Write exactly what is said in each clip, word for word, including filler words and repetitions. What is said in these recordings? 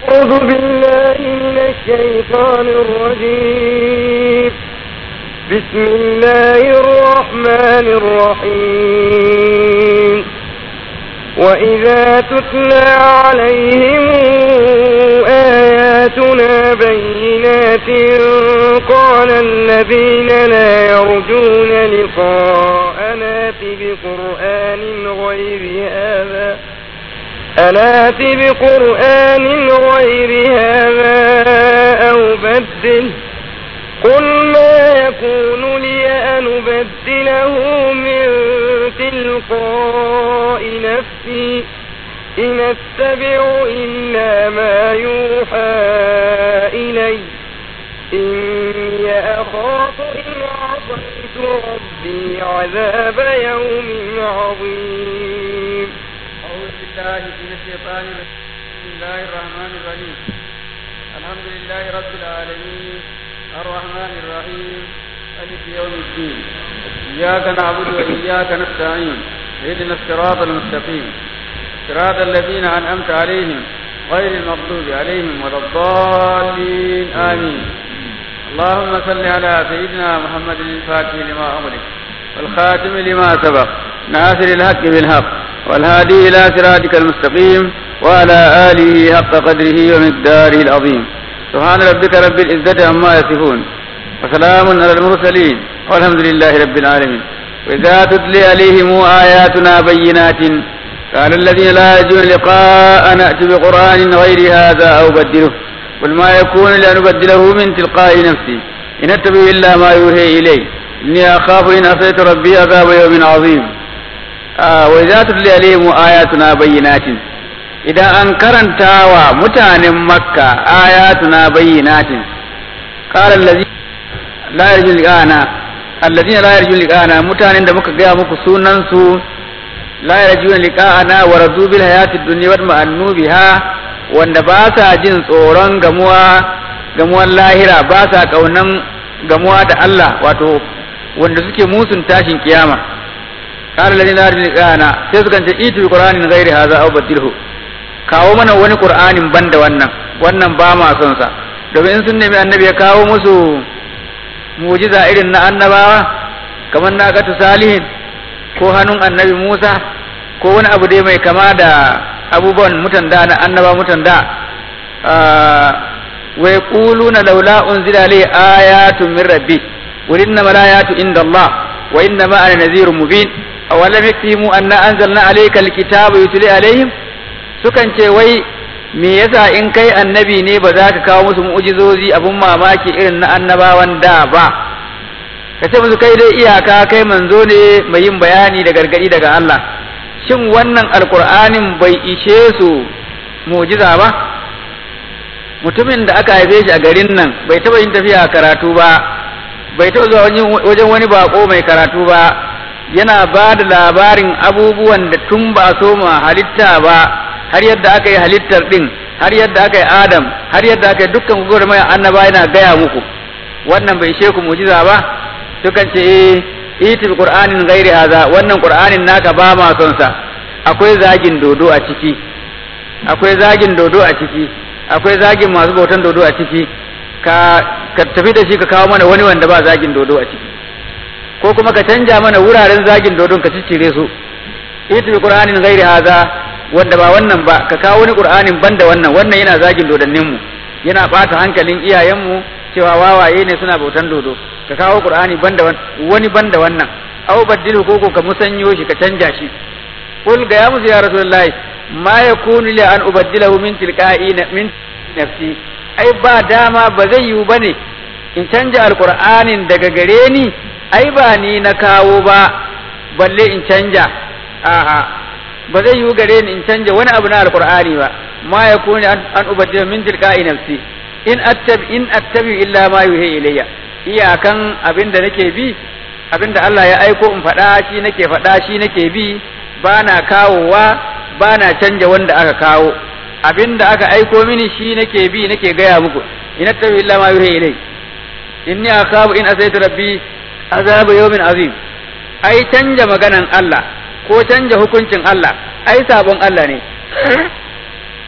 أعوذ بالله من الشيطان الرجيم. بسم الله الرحمن الرحيم. وإذا تتلى عليهم آياتنا بينات قال الذين لا يرجون لقاءنا ائت بقرآن غير هذا أنات بقرآن غير هذا أو بدل قل ما يكون لي أن أبدله من تلقاء نفسي إن أتبع إلا ما يوحى إلي إني أخاف إن عصيت ربي عذاب يوم عظيم. أعوذ بالله من الشيطان الرجيم. بسم الله الرحمن الرحيم. الحمد لله رب العالمين الرحمن الرحيم مالك يوم الدين. إياك نعبد وإياك نستعين اهدنا الصراط المستقيم صراط الذين أنعمت عليهم غير المغضوب عليهم ولا الضالين آمين. اللهم صل على سيدنا محمد الفاتح لما أغلق والخاتم لما سبق ناصر الحق بالحق والهادي إلى صراطك المستقيم وعلى آله حق قدره ومقداره العظيم. سبحان ربك رب العزة عما يصفون وسلام على المرسلين والحمد لله رب العالمين. وإذا تتلي عليهم آياتنا بينات قال الذين لا يرجون لقاءنا ائت بقرآن غير هذا أو بدله قل ما يكون لي أن أبدله من تلقاء نفسي إن أتبع إلا ما يوحى إلي إني أخاف إن عصيت ربي عذاب يوم عظيم. آه وإذا تتلي عليهم آياتنا بينات إذا أنكرن تاوى متان مكة آياتنا بينات قال الذين لا يرجون لقاءنا الذين لا يرجون لقاءنا متان عندما كجاء مكسونا سو لا يرجون لقاءنا ورضوا بالحياة الدنيا واطمأنوا بها wanda ba sa jin tsoron gamuwa gamuwar lahira ba sa kaunan gamuwa da Allah wato wanda suke musun tashin kiyama qala ladina arjana sai suka ce itu qur'anin ghairi hadha aw badilhu kawo mana wani qur'anin banda wannan wannan ba ma son sa domin sun nemi annabi ya kawo musu mu'jiza irin na annabawa kamar naqatu salihin ko hannun annabi Musa ko wani abu dai mai kama da abubuwan mutan da na annaba mutan da wa yaquluna laula unzila alayhi ayatun min rabbi qul innamal ayatu indallah wa innama ana nadhirun mubin aw lam yaktimu anna anzalna alayka alkitaba yutli alayhim sukan ce wai me yasa in kai annabi ne ba za ka kawo musu mu'jizozi abun mamaki irin na annabawan da ba ka ce musu kai dai iyaka kai manzo ne mai yin bayani da gargadi daga Allah shin wannan alkur'anin bai ishe su mu'jiza ba mutumin da aka haife shi a garin nan bai taba yin tafiya karatu ba bai taba zuwa wajen wani bako mai karatu ba yana ba da labarin abubuwan da tun ba so ma halitta ba har yadda aka yi halittar din har yadda aka yi adam har yadda aka yi dukkan gugur mai annaba yana gaya muku wannan bai ishe ku mu'jiza ba sukan ce eh iti bi qur'anin ghairi hadha wannan qur'anin naka ba ma son sa akwai zagin dodo a ciki akwai zagin dodo a ciki akwai zagin masu bautan dodo a ciki ka ka tafi da shi ka kawo mana wani wanda ba zagin dodo a ciki ko kuma ka canja mana wuraren zagin dodon ka ciccire su iti bi qur'anin ghairi hadha wanda ba wannan ba ka kawo wani qur'anin banda wannan wannan yana zagin dodannin mu yana bata hankalin iyayen mu cewa wawaye ne suna bautan dodo ka kawo qur'ani banda wani banda wannan aw badilu koko ka musanyo shi ka canja shi qul ga ya musu ya rasulullahi ma yakunu li an ubaddilahu min tilqa'i min nafsi ai ba dama ba zai yiwu bane in canja alqur'anin daga gare ni ai ba ni na kawo ba balle in canja a'a ba zai yiwu gare ni in canja wani abu na alqur'ani ba ma yakunu an ubaddilahu min tilqa'i nafsi in attabi in attabi illa ma yuhi ilayya iyakan abinda nake bi abinda Allah ya aiko in faɗa shi nake faɗa shi nake bi bana kawowa bana canja wanda aka kawo abinda aka aiko mini shi nake bi nake gaya muku in attabi illa ma yuhi ilayya inni akhafu in asaytu rabbi azab yawmin azim ai canja maganan Allah ko canja hukuncin Allah ai sabon Allah ne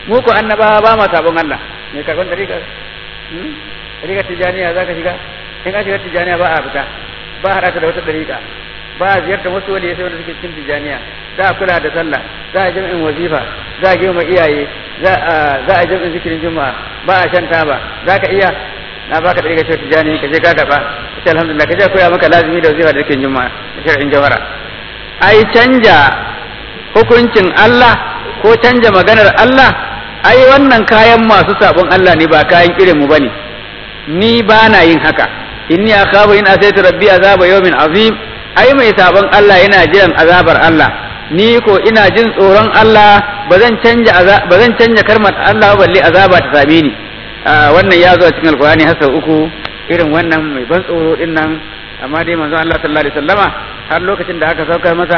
mu ko annabawa ba ma sabon Allah me karban dariƙa dariƙa tijaniya zaka shiga in ka shiga tijaniya ba a fita ba a haɗa da wata dariƙa ba a ziyartar wasu wali sai wanda suke cikin tijaniya za a kula da sallah za a jami'in wazifa za a girma iyaye za a jami'in zikirin juma'a ba a shan taba za ka iya na baka da riga tijani ka je ka gaba sai alhamdulillah ka je koya maka lazimi da wazifa da zikirin juma'a da shar'in jawara ai canja hukuncin Allah ko canja maganar Allah ai wannan kayan masu sabon Allah ne ba kayan irin mu bane ni ba na yin haka inni akhafu in asaitu rabbi azaba yawmin azim ai mai sabon Allah yana jiran azabar Allah ni ko ina jin tsoron Allah ba zan canja ba zan canja karmar Allah balle azaba ta same ni wannan ya zo a cikin alqur'ani har sau uku irin wannan mai ban tsoro din nan amma dai manzon Allah sallallahu alaihi wasallama har lokacin da aka saukar masa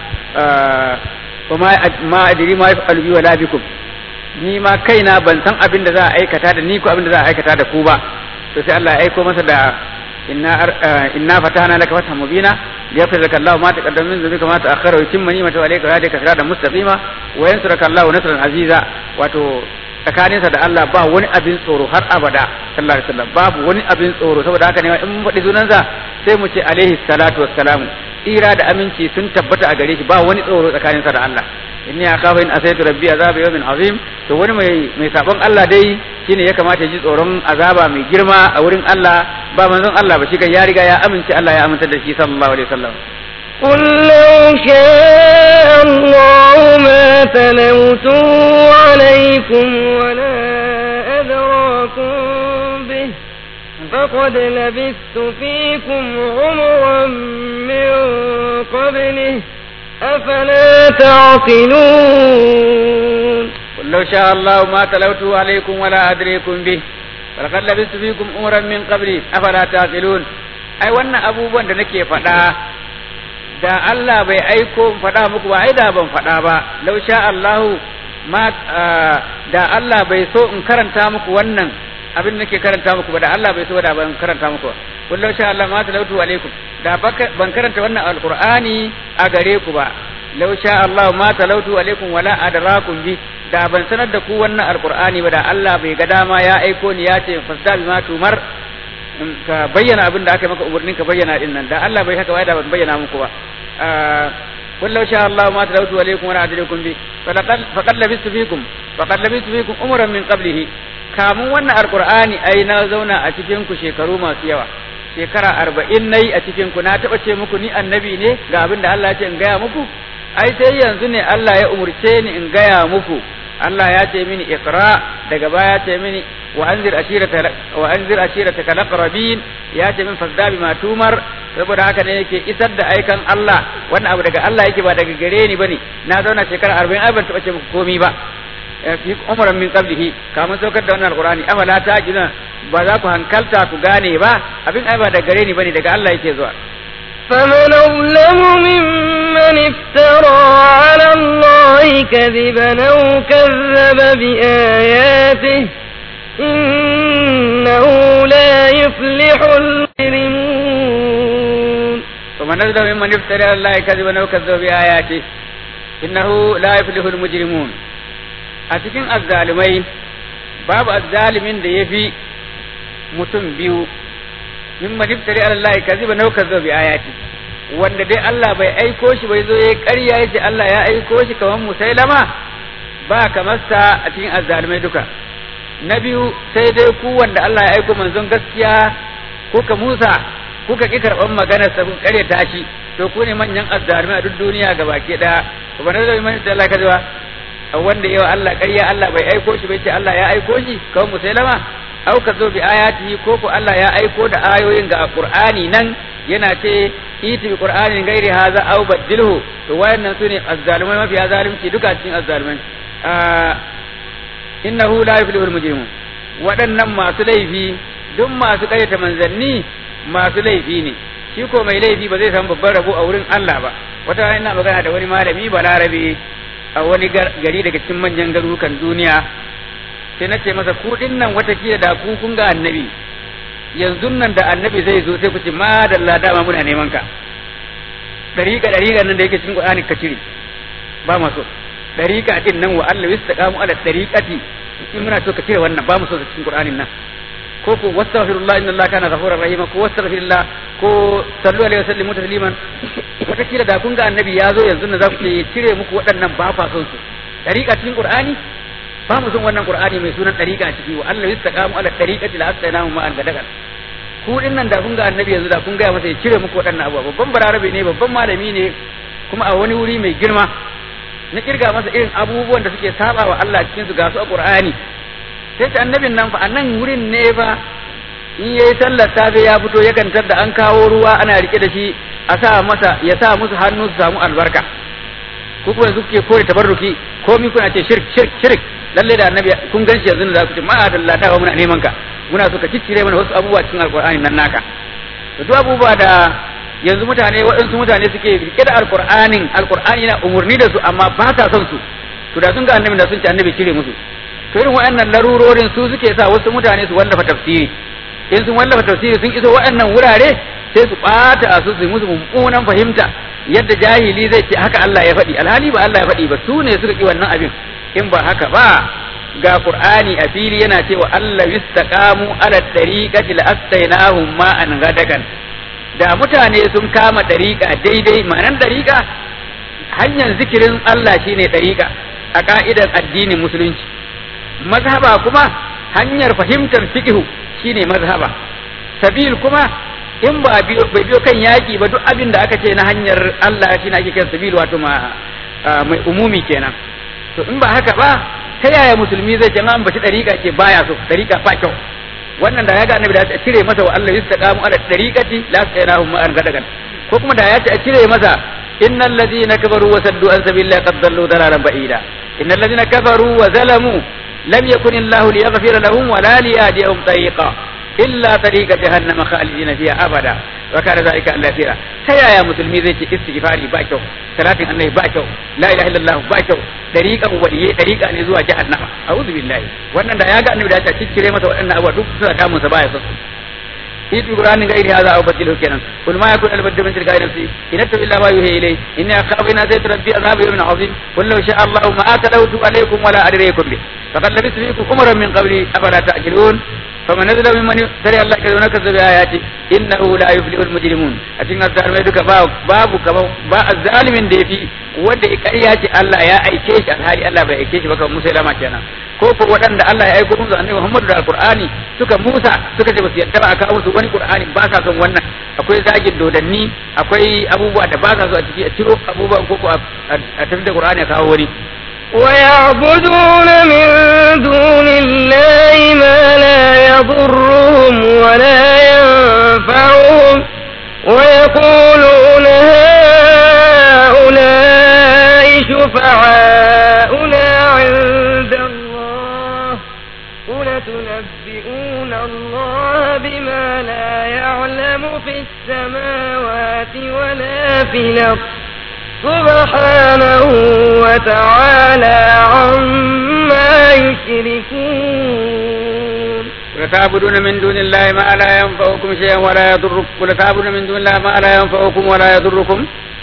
kuma ma adri ma yaf'alu bi wala bikum ni ma kaina ban san abin da za a aikata da ni ko abin da za a aikata da ku ba to sai Allah ya aiko masa da inna inna fatahna laka fathan mubina liyaghfir laka Allahu ma taqaddama min dhanbika ma ta'akhkhara wa yutimma ni'matahu alayka wa yahdika siratan mustaqima wa yansuraka Allahu nasran aziza wato tsakaninsa da Allah ba wani abin tsoro har abada sallallahu alaihi wasallam babu wani abin tsoro saboda haka ne in mun faɗi sunansa sai mu ce alaihi salatu wassalamu tsira da aminci sun tabbata a gare shi ba wani tsoro tsakaninsa da Allah inni akhafu in asaitu rabbi azaba yawmin azim to wani mai mai sabon Allah dai shine ya kamata ya ji tsoron azaba mai girma a wurin Allah ba manzon Allah ba shi kan ya riga ya amince Allah ya aminta da shi sallallahu alaihi wasallam قل لو شاء الله ما تلوته عليكم ولا أدراكم به فقد لبثت فيكم عمرا من قبله أفلا تعقلون قل لو شاء الله ما تلوته عليكم ولا أدريكم به فلقد لبثت فيكم عمرا من قبله أفلا تعقلون أي wannan abubuwan da nake faɗa da Allah bai aiko faɗa muku ba ai da ban faɗa ba law sha Allahu ma da Allah bai so in karanta muku wannan abin nake karanta muku ba da Allah bai so da ban karanta muku ba kun law sha Allah ma talautu alaikum da ban karanta wannan alqur'ani a gare ku ba law sha Allah ma talautu alaikum wala adrakum bi da ban sanar da ku wannan alqur'ani ba da Allah bai ga dama ya aiko ni ya ce fasda bi ma tumar ka bayyana abin da aka maka umurnin ka bayyana din nan da Allah bai haka ba da ban bayyana muku ba قل لو شاء الله ما تلوت عليكم ولا أدريكم به فقد لبثت فيكم فقد لبثت فيكم أمرا من قبله kamun wannan alqur'ani ai na zauna a cikin ku shekaru masu yawa shekara arba'in nayi a cikin ku na taba ce muku ni annabi ne ga abin da Allah ya ce in gaya muku ai sai yanzu ne Allah ya umurce ni in gaya muku Allah ya ce mini iqra daga baya ya ce mini wa anzir ashirata wa anzir ashirataka alaqrabin ya ce min fasda bima tumar saboda haka ne yake isar da aikan Allah wannan abu daga Allah yake ba daga gare ni bane na zauna shekara arba'in ai ban taba ce muku komai ba fi umran min qablihi kamun saukar da wannan alqur'ani afala ta'qiluna ba za ku hankalta ku gane ba abin ai ba daga gare ni bane daga Allah yake zuwa فمن أظلم ممن افترى على الله كذبا أو كذب بآياته إنه لا يفلح المجرمون ومن أظلم ممن افترى على الله كذبا أو كذب بآياته إنه لا يفلح المجرمون أتكين الظالمين باب الظالمين ده يفي متم بيو mimman iftari ala Allah kaziba nau kazzo bi ayati wanda dai Allah bai aiko shi bai zo yayi ƙarya yace Allah ya aiko shi kaman musailama ba kamar sa a cikin azzalimai duka na biyu sai dai ku wanda Allah ya aiko manzon gaskiya kuka Musa kuka ki karban maganar sa kun ƙaryata shi to ku ne manyan azzalimai a duk duniya gabaki daya kuma da mimman iftari Allah kaziba wanda yawa Allah ƙarya Allah bai aiko shi bai ce Allah ya aiko shi kaman musailama au ka zo bi ayati ko ko Allah ya aiko da ayoyin ga Qur'ani nan yana ce iti bi Qur'anin gairi haza au badilhu to wayannan sune azzalimai mafi zalunci duka cikin azzalimai innahu la yuflihul mujrimun waɗannan masu laifi duk masu karyata manzanni masu laifi ne shi ko mai laifi ba zai samu babban rabo a wurin Allah ba wata rana ina magana da wani malami balarabe a wani gari daga cikin manyan garurukan duniya sai na ce masa ku din nan watakila da ku kun ga annabi yanzu nan da annabi zai zo sai ku ce ma dalla dama muna neman ka dariƙa dariƙa nan da yake cikin Qur'ani ka cire ba maso dariqa din nan wa Allah yastaqamu ala dariqati in muna so ka cire wannan ba mu so cikin Qur'anin nan ko ko wastaghfirullah inna Allah kana ghafurur rahim ko wastaghfirullah ko sallu alaihi wa sallimu tasliman wata kila da kun ga annabi ya zo yanzu na za ku cire muku waɗannan ba fa son su dariqa cikin Qur'ani ba mu son wannan Qur'ani mai sunan dariqa ciki wa Allah yastaqamu ala dariqati la astainahu ma an gadagan ku din nan da kun ga annabi yanzu da kun ga masa ya cire muku waɗannan abubuwa babban bararabe ne babban malami ne kuma a wani wuri mai girma na kirga masa irin abubuwan da suke saba wa Allah cikin su ga su a Qur'ani sai ta annabin nan fa a nan wurin ne fa in yayi sallar safe ya fito ya kantar da an kawo ruwa ana rike da shi a sa masa ya sa musu hannu su samu albarka ku kuma yanzu kuke kore tabarruki komai kuna ce shirk shirk shirk lalle da annabi kun ganshi yanzu da za ku ce ma adalla ta muna neman ka muna so ka ciccire mana wasu abubuwa cikin alqur'ani nan naka to duk abubuwa da yanzu mutane waɗansu mutane suke rike da alqur'anin alqur'ani na umurni da su amma ba ta son su to da sun ga annabi da sun ce annabi cire musu to irin waɗannan larurorin su suke sa wasu mutane su wallafa tafsiri in sun wallafa tafsiri sun iso waɗannan wurare sai su ɓata su su musu mummunan fahimta yadda jahili zai ce haka Allah ya faɗi alhali ba Allah ya faɗi ba su ne suka ki wannan abin in ba haka ba ga Qur'ani a fili yana cewa Allah yastaqamu ala tariqati la astainahum ma an gadakan da mutane sun kama tariqa daidai ma'anan tariqa hanyar zikirin Allah shine tariqa a ka'idar addinin musulunci mazhaba kuma hanyar fahimtar fiqh shine mazhaba sabil kuma in ba biyo bai biyo kan yaki ba duk abin da aka ce na hanyar Allah shine ake kiran sabil wato ma mai umumi kenan to in ba haka ba ta yaya musulmi zai ce an bashi dariƙa ce baya so dariƙa ba kyau wannan da ya ga annabi da ya cire masa wa Allah yastaqamu ala dariqati la sayrahum ma argadagan ko kuma da ya ce a cire masa innal ladina kafaru wa saddu an sabilillahi qad dallu dalalan ba'ida innal ladina kafaru wa zalamu lam yakun illahu liyaghfira lahum wa la liyahdihum tariqa illa tariqa jahannama khalidina fiha abada wa kana zalika Allah yasira ta yaya musulmi zai ce istighfari ba kyau salatin annabi ba kyau la ilaha illallah ba kyau dariqan waliyyi dariqa ne zuwa jahannama a'udhu billahi wannan da ya ga annabi da ya ciccire masa waɗannan abubuwa duk suna damun sa baya son في القرآن غير هذا أو بدله كنا قل ما يكون البد من تلقاء نفسي إن أتبع الله ما يوحي إليه إني أخاف إن أتيت ربي عذاب يوم عظيم قل لو شاء الله ما تلوت عليكم ولا أدريكم به فقد لبثت فيكم أمرا من قبلي أفلا تأكلون فمن نزل ممن ترى الله كذا نكذب بآياته إنه لا يفلح المجرمون أتينا الظالمين دك باب باب با الظالم دي في wanda ya ƙarya ce Allah ya aike shi alhali Allah bai aike shi ba kamar Musa lama kenan ko ko waɗanda Allah ya aiko musu annabi Muhammadu da alqur'ani suka Musa suka ce basu yadda ba aka musu wani qur'ani ba sa son wannan akwai zagin dodanni akwai abubuwa da ba sa so a ciki a ciro abubuwan ko ko a tafi da qur'ani a kawo wani ويعبدون من دون الله ما لا يضرهم ولا ينفعهم ويقولون هؤلاء شفعاؤنا عند الله قل تنبئون الله بما لا يعلم في السماوات ولا في الأرض سبحانه وتعالى عما يشركون وتعبدون من دون الله ما لا ينفعكم شيئا ولا يضركم وتعبدون من دون الله ما لا ينفعكم ولا يضركم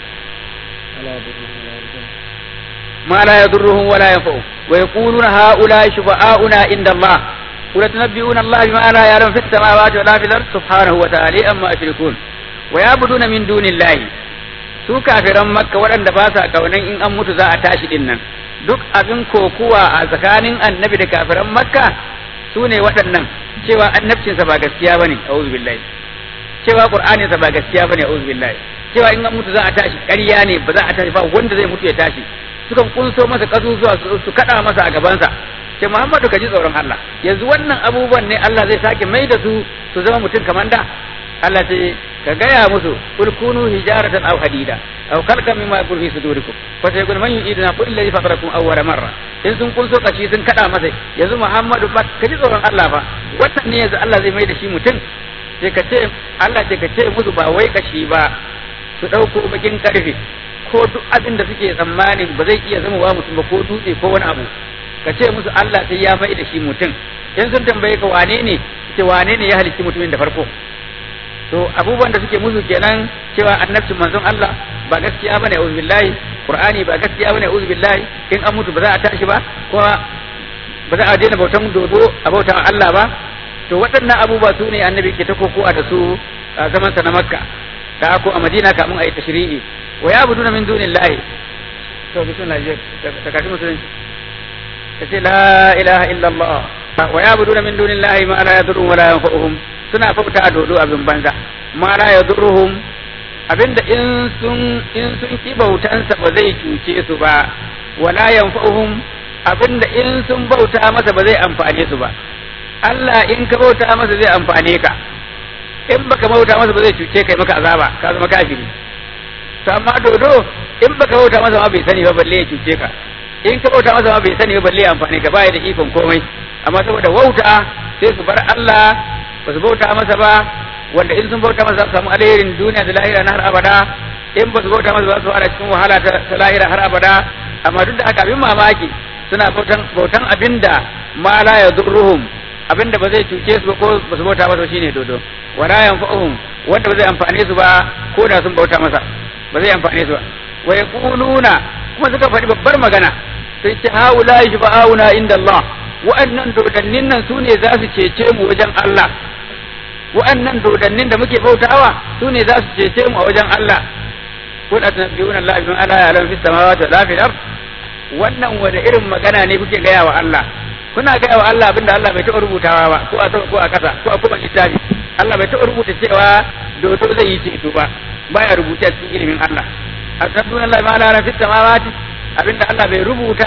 ما لا يضرهم ولا ينفعهم ويقولون هؤلاء شفعاؤنا عند الله قل تنبئون الله بما لا يعلم في السماوات ولا في الأرض سبحانه وتعالى عما يشركون ويعبدون من دون الله su kafiran makka waɗanda ba sa kaunan in an mutu za a tashi din nan duk abin kokuwa a tsakanin annabi da kafiran makka su ne waɗannan cewa annabcinsa ba gaskiya bane a'udhu billahi cewa qur'aninsa ba gaskiya bane a'udhu billahi cewa in an mutu za a tashi ƙarya ne ba za a tashi ba wanda zai mutu ya tashi sukan kunso masa kasusuwa su kada masa a gabansa ce Muhammadu ka ji tsoron Allah yanzu wannan abubuwan ne Allah zai sake mai da su su zama mutum kamar da Allah ce ka gaya musu kul kunu hijaratan aw hadida aw khalqan mimma yakun fi sudurikum fa sayqul man yu'iduna qul alladhi fatarakum awwala marra in sun kunso kashi sun kada masa yanzu Muhammadu ba ka ji tsoron Allah ba wannan ne yanzu Allah zai mai da shi mutum sai ka ce Allah ce ka ce musu ba wai kashi ba su dauko bakin karfe ko duk abin da suke tsammanin ba zai iya zama wa mutum ba ko dutse ko wani abu ka ce musu Allah sai ya mai da shi mutum in sun tambaye ka wane ne ce wane ne ya halicci mutumin da farko to abubuwan da suke musu kenan cewa annabcin manzon Allah ba gaskiya bane auzu billahi qur'ani ba gaskiya bane auzu billahi in an mutu ba za a tashi ba ko ba za a daina bautan dodo a bautan Allah ba to waɗannan abubuwa su ne annabi ke ta kokowa da su a zaman sa na Makka da ko a Madina kamun ayi tashri'i wa ya'buduna min dunillahi to bismillah ta kashi musulunci kace la ilaha illa Allah wa ya'buduna min dunillahi ma la yadurruhum wa la yanfa'uhum suna bauta dodo abin banza ma la yadurruhum abinda in sun in sun ki bautansa ba zai cuce su ba wala yanfa'uhum abinda in sun bauta masa ba zai amfane su ba Allah in ka bauta masa zai amfane ka in baka bauta masa ba zai cuce kai maka azaba ka zama kafiri to amma dodo in baka bauta masa ma bai sani ba balle ya cuce ka in ka bauta masa ma bai sani ba balle ya amfane ka ba ya da ikon komai amma saboda wauta sai su bar Allah ba su bauta masa ba wanda in sun bauta masa za su samu alherin duniya da lahira na har abada in ba su bauta masa ba su fara cikin wahala ta lahira har abada amma duk da haka abin mamaki suna bautan bautan abinda ma la yadurruhum abinda ba zai cuce su ba ko ba su bauta masa shine dodo wala yanfa'uhum wanda ba zai amfane su ba ko da sun bauta masa ba zai amfane su ba wa yaquluna kuma suka faɗi babbar magana sai ce haula shufa'auna inda Allah wa'annan dodannin nan su ne za su cece mu wajen Allah wa'annan dodannin da muke bautawa su ne za su cece mu a wajen Allah kun atanabiyuna Allah bima ala ya'lamu fis samawati wa fil ard wannan wanda irin magana ne kuke gaya wa Allah kuna gaya wa Allah abinda Allah bai taɓa rubutawa ba ko a sama ko a ƙasa ko a kuma littafi Allah bai taɓa rubuta cewa dodo zai yi ceto ba baya rubuta cikin ilimin Allah atanabiyuna Allah bima ala ya'lamu fis samawati abinda Allah bai rubuta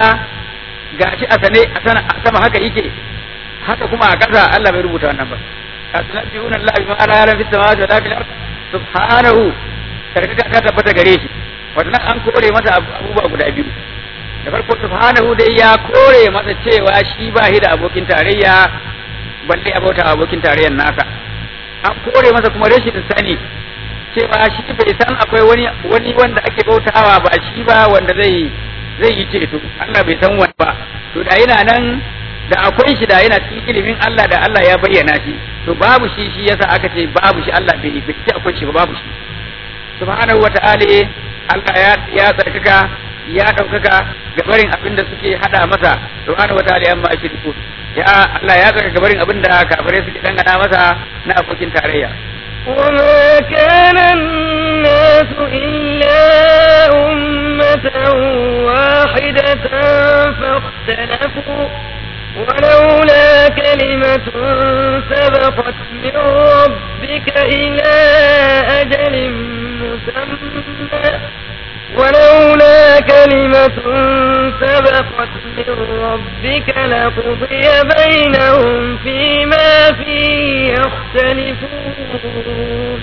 gashi a sane a sama haka yake haka kuma a ƙasa Allah bai rubuta wannan ba atanabiyuna Allah bima ala ya'lamu fis samawati wa fil ard subhanahu karkata ta tabbata gare shi wannan an kore masa abubuwa guda biyu da farko subhanahu dai ya kore masa cewa shi ba shi da abokin tarayya balle abota abokin tarayyar nasa an kore masa kuma rashin sani cewa shi bai san akwai wani wani wanda ake bautawa ba shi ba wanda zai zai yi ceto Allah bai san wani ba to da yana nan da akwai shi da yana cikin ilimin Allah da Allah ya bayyana shi to babu shi shi yasa aka ce babu shi Allah bai bai ce akwai shi ba babu shi subhanahu wata'ala Allah ya ya tsarkaka ya daukaka ga barin abinda suke hada masa subhanahu wata'ala amma ashirku ya Allah ya tsarkaka barin abinda kafirai suke dangana masa na abokin tarayya وما كان الناس إلا أمة واحدة فاختلفوا ولولا كلمة سبقت من ربك إلى أجل مسمى ولولا كلمة سبقت من ربك لقضي بينهم فيما فيه يختلفون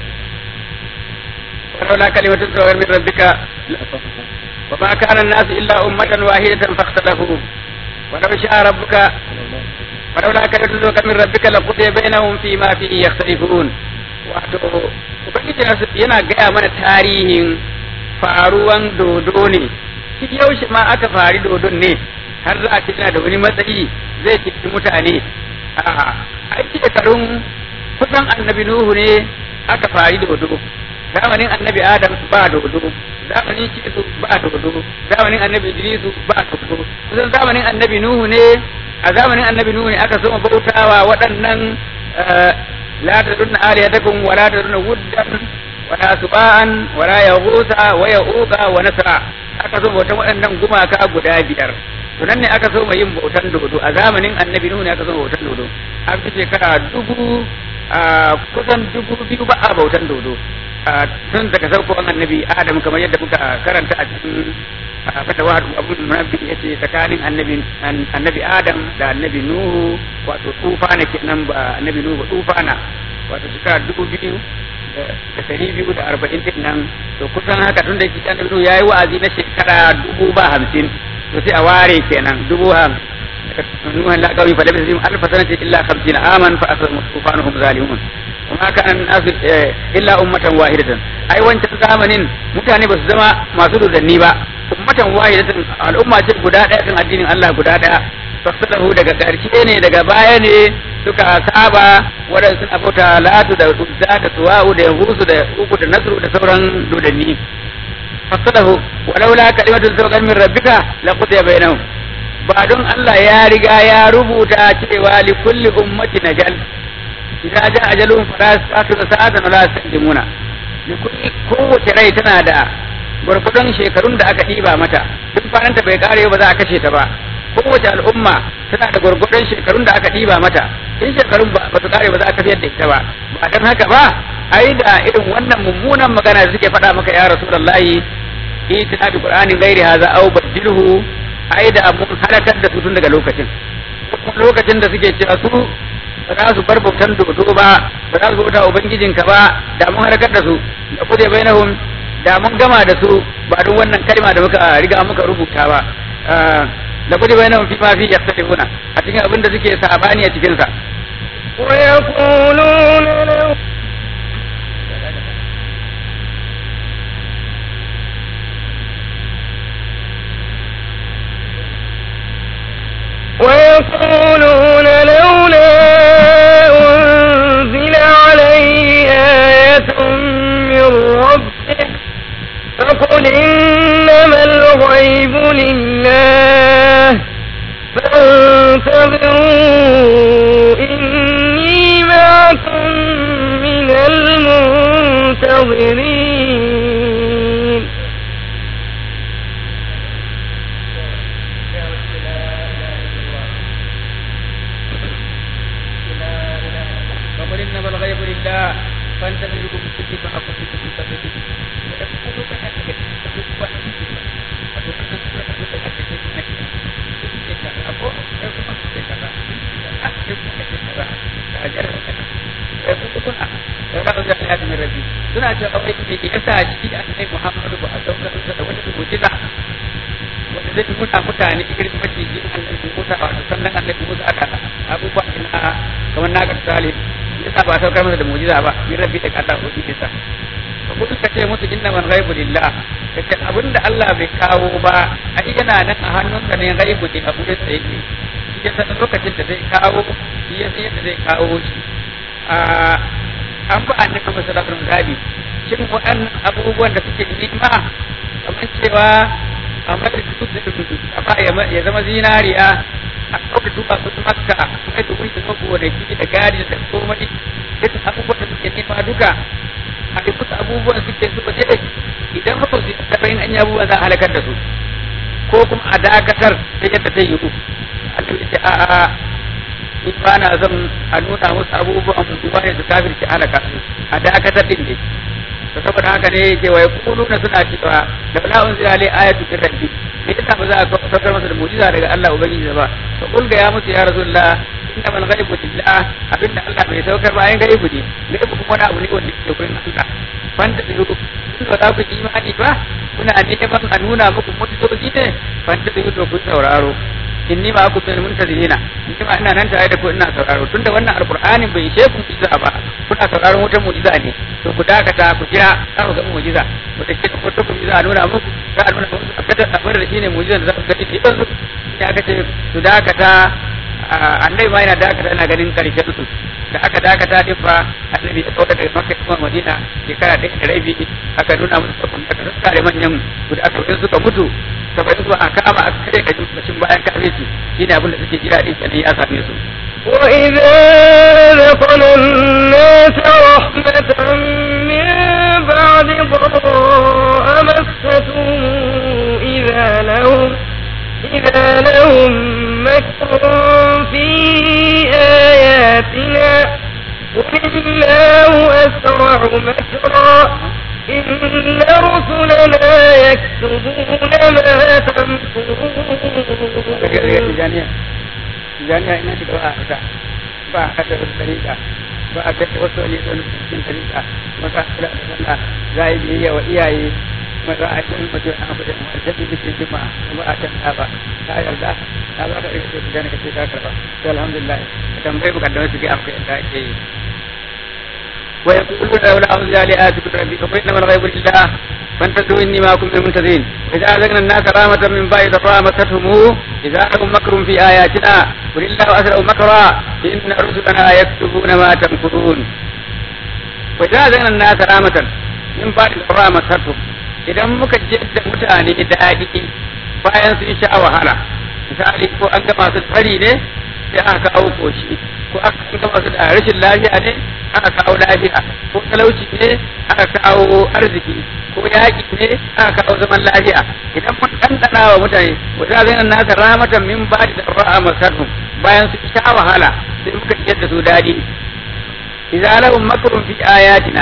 ولولا كلمة سبقت من ربك وما كان الناس إلا أمة واحدة فاختلفوا ولو شاء ربك ولولا كلمة سبقت من ربك لقضي بينهم فيما فيه يختلفون wato ubangiji yana gaya mana tarihin faruwan dodo ne shi yaushe ma aka fari dodon ne har za a ce yana da wani matsayi zai ciki mutane a aiki shekarun kusan annabi nuhu ne aka fari dodo zamanin annabi adam ba dodo zamanin cisu ba dodo zamanin annabi idrisu ba dodo kusan zamanin annabi nuhu ne a zamanin annabi nuhu ne aka so bautawa waɗannan la tadunna aliyatakum wa la tadunna wuddan wala suba'an wala yaghutha wa yauqa wa nasra aka so bautan waɗannan gumaka guda biyar to nan ne aka so mai yin bautan dodo a zamanin annabi nuhu ne aka so bautan dodo an fi shekara dubu a kusan dubu biyu ba a bautan dodo tun daga saukowan annabi adam kamar yadda muka karanta a cikin fata wahad abun munabbi yace tsakanin annabi annabi adam da annabi nuhu wato tufana kenan ba annabi nuhu tufana wato shekara dubu biyu da ɗari biyu da arba'in din nan to kusan haka tun da shi annabi nuhu yayi wa'azi na shekara dubu ba hamsin to sai a ware kenan dubu hamsin nuhu la qawi fa labisa alf sanati illa khamsina aman fa asbahu tufanuhum zalimun وما كان الناس إلا أمة واحدة أي وانت زمانين mutane ba su zama masu dodanni ba ummatan wahidatan al'umma ce guda ɗaya kan addinin Allah guda ɗaya fasadahu daga ƙarshe ne daga baya ne suka saba waɗansu suna bauta latu da uzza da suwa'u da yahusu da uku da nasru da sauran dodanni fasalahu walaula kalimatun sabaqat min rabbika laqudiya bainahum ba don Allah ya riga ya rubuta cewa li kulli ummatin ajal idza ja ajalun fala yastaqdimu sa'atan wala yastaqdimuna li kulli kowace rai tana da gurgudun shekarun da aka diba mata duk kwananta bai kare ba za a kashe ta ba kowace al'umma tana da gurgudun shekarun da aka diba mata in shekarun ba su kare ba za a kashe da ita ba ba dan haka ba ai da irin wannan mummunan magana da suke faɗa maka ya rasulullahi itina bi qur'anin ghairi hadha aw badilhu ai da mun halakar da su tun daga lokacin lokacin da suke cewa su ba za su bar bautan dodo ba ba za su bauta ubangijinka ba da mun halakar da su da kude bainahum da mun gama da su ba don wannan kalma da muka riga muka rubuta ba da kude bainahum fi ma fi yahtalifuna a cikin abin da suke sabani a cikin sa wa yaquluna law ويقولون لولا أنزل عليه آية من ربه فقل إنما الغيب لله فانتظروا إني معكم من المنتظرين إنما الغيب لله فانتظروا بالسجن فأقول لكم تنتظرون ويقولون كذلك suna ce kawai me yasa shi annabi Muhammadu ba a saukar da wani mu'jiza wanda zai nuna mutane irin maciji annabi Musa wato sannan annabi Musa aka abubuwa ina kamar na ga salih yasa ba saukar masa da mu'jiza ba min rabbi da Allah ko kisa to kun ka ce musu inna man ghaibu lillah kace abinda Allah bai kawo ba a yana nan a hannunsa ne ghaibu din abu da sai ne shi ya san lokacin da zai kawo shi ya san yadda zai kawo shi a an ba annabi sallallahu alaihi wasallam shin waɗannan abubuwan da suke nema kamar cewa a madadin ya zama zinariya a ɗauka duba su makka a kai da wuri da mako da ki da gadi da komai duk abubuwan da suke nema duka a duk abubuwan suke su ba dai idan ba su da bayin an yabuwa za a halakar da su ko kuma a dakatar da yadda ta yi ku annabi ce a a in ba na zan a nuna musu abubuwan mutuwa ne su kafirci halaka su a dakatar din ne to saboda haka ne yake wa yaquluna suna cewa da la unzila alai ayatu min rabbi me yasa ba za a saukar masa da mu'jiza daga Allah ubangiji ba to kul ga ya musu ya rasulullah inna mal ghaibu lillah abinda Allah bai saukar ba ayin gaibu ne gaibu kuma wani abu ne wanda ke gurin Allah fanta da yudu kun ba za ku ji imani ba kuna neman a nuna muku mutuzoji ne fanta da yudu kun sauraro inni ma aku min muntazirina inni ma ina nan tare da ku ina sauraro tunda wannan alqur'ani bai ishe ku mu'jiza ba kuna sauraron wata mu'jiza ne to ku dakata ku jira za ku ga mu'jiza ku take ku wata mu'jiza a nuna muku za a nuna muku abada abada da shine mu'jizan da za ku ga ita yanzu ya aka ce su dakata annabi ma yana dakata ina ganin karshen su da aka dakata din fa annabi ya kauda daga Makka zuwa Madina shekara ɗaya da rabi aka nuna musu sabon aka kare manyan guda aka suka mutu saboda zuwa aka ama aka kare ka mutum bayan ka shi shine abin da suke jira din kenan ya same su وإذا ذقنا الناس رحمة من بعد ضراء مستهم إذا لهم إذا لهم مكر في آياتنا قل الله أسرع مكرا إن رسلنا يكتبون ما تمكرون jami'a ina shiga ba a fita ba a kasar tarika ba a kasar wasu wani wani cikin tarika maka kula da sallah za a yi biyayya wa iyaye kuma za a cikin mutum an fi da martabi da ke jima kuma a can ba ta yarda ta ba ka rike su gane ka ce ka karba to alhamdulillah ka tambayi bukatar su ga afka yadda ake yi wa yaquluna laula unzila alayhi ayatun min rabbika fa innamal ghaibu lillah فانتظروا إني معكم من المنتظرين وإذا أذقنا الناس رحمة من بعد ضراء مستهم إذا لهم مكر في آياتنا قل الله أسرع مكرا إن رسلنا يكتبون ما تمكرون وإذا أذقنا الناس رحمة من بعد ضراء مستهم إذا muka jidda mutane daɗi bayan sun sha wahala misali ko an gama su fari ne sai aka kawo koshi ko aka gama su da rashin lafiya ne aka kawo lafiya ko talauci ne aka kawo arziki ko yaƙi ne aka kawo zaman lafiya idan mun ɗanɗana wa mutane wata zai nan nasa rahmatan min ba da ra'a masarhum bayan su sha wahala sai muka yadda su daɗi idza lahum makrun fi ayatina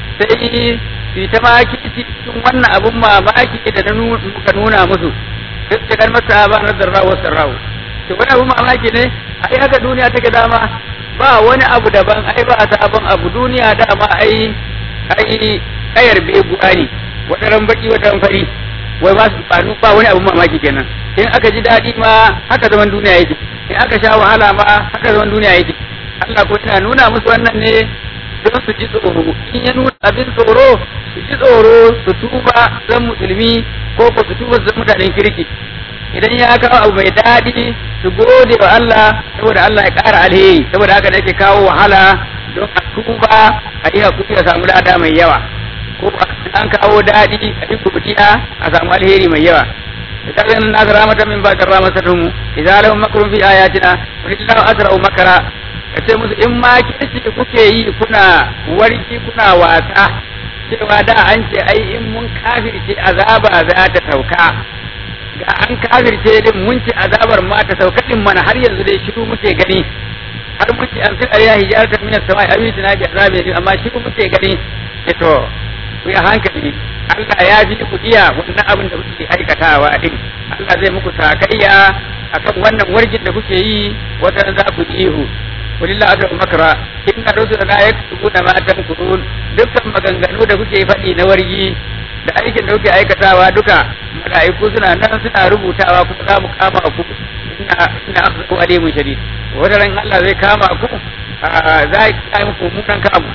sai su ta maki cikin wannan abun mamaki da muka nuna musu duk da kan masa ba na zarra wa sarrahu to wani abun mamaki ne ai haka duniya take dama ba wani abu daban ai ba sabon abu duniya dama ai ai kayar bai guani wataran baki wataran fari wai ba su fanu ba wani abu mamaki kenan in aka ji dadi ma haka zaman duniya yake in aka sha wahala ma haka zaman duniya yake Allah ko tana nuna musu wannan ne don su ji tsoro in ya nuna abin tsoro su ji tsoro su tuba zan musulmi ko ko su tuba zan mutanen kirki idan ya kawo abu mai dadi su gode wa Allah saboda Allah ya ƙara alheri saboda haka da yake kawo wahala don a tuba a yi hakuri a samu lada mai yawa ko an kawo daɗi a yi kubutiya a samu alheri mai yawa da ta na rahmatan min ba'da rahmatuhum idza lahum makrun fi ayatina walillahu asra'u makara kace musu in ma kici kuke yi kuna warki kuna wasa cewa da an ce ai in mun kafirce azaba za ta sauka ga an kafirce din mun ce azabar ma ta sauka din mana har yanzu dai shiru muke gani har muke an fi ariya hijaratan min as-samai awitina bi azabi amma shiru muke gani to ku yi hankali Allah ya bi ku iya wannan abin da kuke aikatawa din Allah zai muku takayya akan wannan wargin da kuke yi wata za ku ihu wallahi azza makra inna rusulana yaktubuna ma tankurun dukkan maganganu da kuke faɗi na wargi da aikin da kuke aikatawa duka mala'iku suna nan suna rubutawa kuma za mu kama ku inna inna akhzu alimun shadid wata ran Allah zai kama ku za ya muku mutan kamu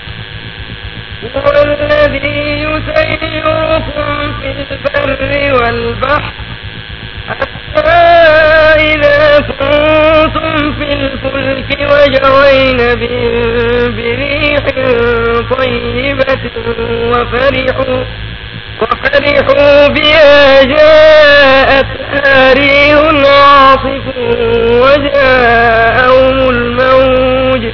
هو الذي يسيركم في البر والبحر حتى إذا كنتم في الفلك وجرين بهم بريح طيبة وفرحوا وفرحوا بها جاءتها ريح عاصف وجاءهم الموج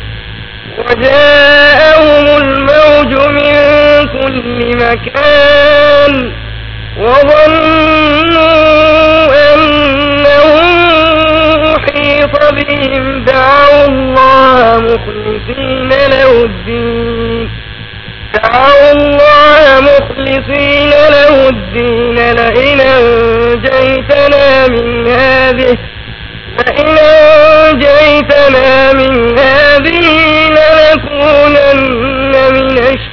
وجاءهم الموج من كل مكان وظنوا أنهم أحيط بهم دعوا الله مخلصين له الدين دعوا الله مخلصين له الدين لئن أنجيتنا من هذه لئن أنجيتنا من هذه لنكونن من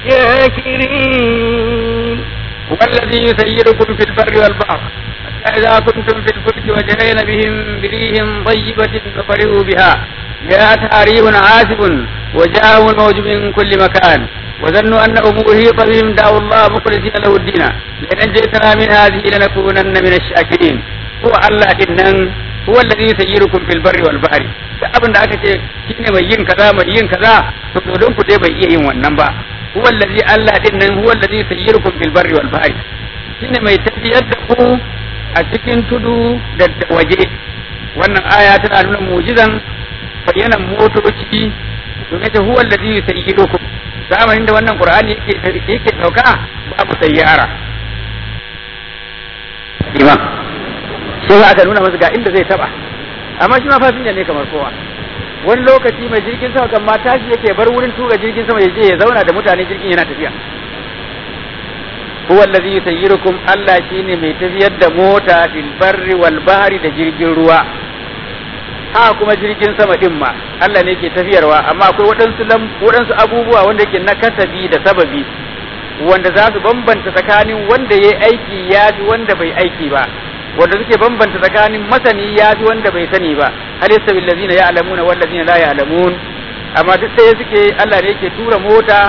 الشاكرين هو الذي يسيركم في البر والبحر حتى إذا كنتم في الفلك وجرين بهم بريح طيبة ففرحوا بها جاءتها ريح عاصف وجاءهم الموج من كل مكان وظنوا أنهم أحيط بهم دعوا الله مخلصين له الدين لئن أنجيتنا من هذه لنكونن من الشاكرين هو الله إنن هو الذي يسيركم في البر والبحر abin da aka ce shine mai yin kaza mai yin kaza to don ku dai bai iya yin wannan ba huwa allazi Allah din nan huwa allazi yusayyirukum fil barri wal bahri shine mai tafiyar da ku a cikin tudu da waje wannan aya tana nuna mu'jizan bayanan motoci to kace huwa allazi yusayyirukum zamanin da wannan qur'ani yake yake dauka babu sayyara imam sai aka nuna masa ga inda zai taba amma shi ma fasinja ne kamar kowa wani lokaci mai jirgin sama kan ma tashi yake bar wurin tuga jirgin sama ya je ya zauna da mutane jirgin yana tafiya huwa allazi yusayyirukum Allah shine mai tafiyar da mota fil barri wal bahri da jirgin ruwa ha kuma jirgin sama din ma Allah ne yake tafiyarwa amma akwai waɗansu waɗansu abubuwa wanda yake na kasabi da sababi wanda za su bambanta tsakanin wanda yayi aiki ya fi wanda bai aiki ba wanda suke bambanta tsakanin masani ya fi wanda bai sani ba hal yastawi allazina ya'lamuna wal ladzina la ya'lamun amma duk sai suke Allah ne yake tura mota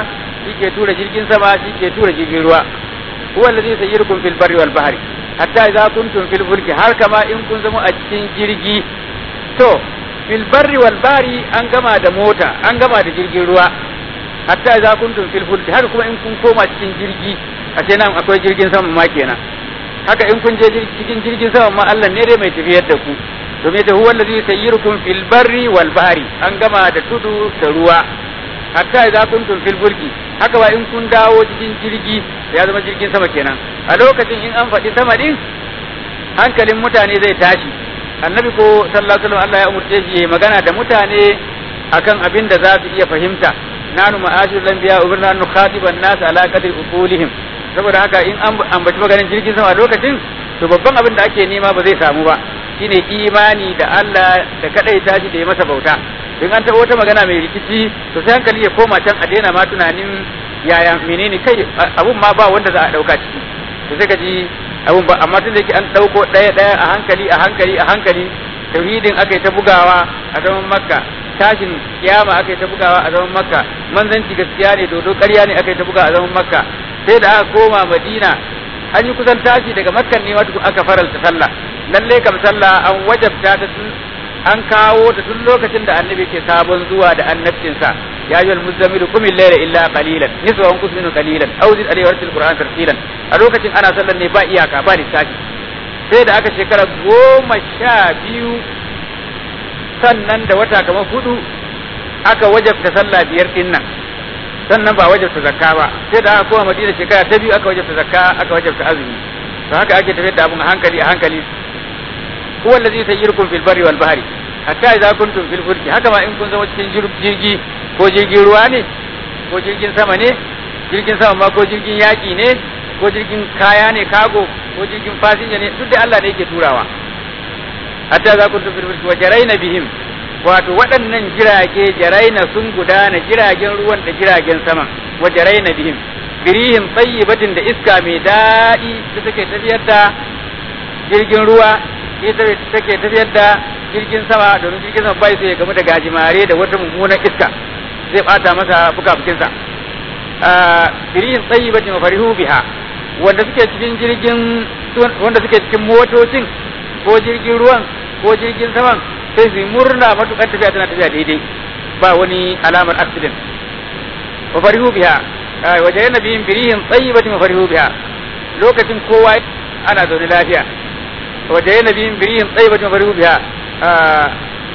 shi ke tura jirgin sama shi ke tura jirgin ruwa huwa allazi sayyirukum fil barri wal bahri hatta idza kuntum fil fulki har kama in kun zama a cikin jirgi to fil barri wal bahri an gama da mota an gama da jirgin ruwa hatta idza kuntum fil fulki haka kuma in kun koma cikin jirgi a ce nan akwai jirgin sama ma kenan haka in kun je cikin jirgin sama ma Allah ne dai mai tafiyar da ku domin ta huwa allazi sayyirukum fil barri wal bahri an gama da tudu da ruwa hatta idza kuntum fil fulki haka ba in kun dawo cikin jirgi ya zama jirgin sama kenan a lokacin in an faɗi sama din hankalin mutane zai tashi annabi ko sallallahu alaihi wasallam Allah ya umurce shi yayi magana da mutane akan abin da za su iya fahimta nanu ma'ashirul anbiya ubirna an nukhatiban nas ala qadri uqulihim saboda haka in an ambaci maganin jirgin sama a lokacin to babban abin da ake nema ba zai samu ba shine imani da Allah da kadai tashi da ya masa bauta in an taɓa wata magana mai rikici to sai hankali ya koma can a daina ma tunanin yaya menene kai abun ma ba wanda za a ɗauka ciki to sai ka ji abun ba amma tun da yake an ɗauko ɗaya ɗaya a hankali a hankali a hankali tauhidin aka yi ta bugawa a zaman makka tashin kiyama aka yi ta bugawa a zaman makka manzanci gaskiya ne dodo ƙarya ne aka yi ta bugawa a zaman makka sai da aka koma madina an yi kusan tashi daga makkan ne wata aka faralta sallah lalle kam sallah an wajabta ta tun an kawo ta tun lokacin da annabi ke sabon zuwa da annabcinsa ya ayyuhal muzammil qum al-layla illa qalilan nisfahu qus minhu qalilan aw zid alayhi wartil qur'an tartilan a lokacin ana sallar ne ba iyaka ba lissafi sai da aka shekara goma sha biyu sannan da wata kamar hudu aka wajabta sallah biyar din nan sannan ba wajabta zakka ba sai da aka koma madina shekara ta biyu aka wajabta zakka aka wajabta azumi to haka ake tafiyar da abun a hankali a hankali huwa allazi sayyirukum fil barri wal bahri hatta idza kuntum fil fulki haka ma in kun zama cikin jirgi ko jirgin ruwa ne ko jirgin sama ne jirgin sama ma ko jirgin yaki ne ko jirgin kaya ne kago ko jirgin fasinja ne duk da Allah ne yake turawa hatta idza kuntum fil fulki wa jarayna bihim wato waɗannan jirage jaraina sun gudana jiragen ruwan da jiragen sama wa jaraina bihim birihim tayyibatin da iska mai daɗi da take tafiyar da jirgin ruwa ita take tafiyar da jirgin sama domin jirgin sama bai sai ya gamu da gajimare da wata mummunan iska zai bata masa fuka-fukinsa birihin tayyibatin wa farihu biha wanda suke cikin jirgin wanda suke cikin motocin ko jirgin ruwan ko jirgin saman sai su murna matukar tafiya tana tafiya daidai ba wani alamar accident wa farihu biha wa jayyana bihim birihin tayyibatin wa farihu biha lokacin kowa ana zaune lafiya وجعلنا بهم بريهم طيبة وفرحوا بها آه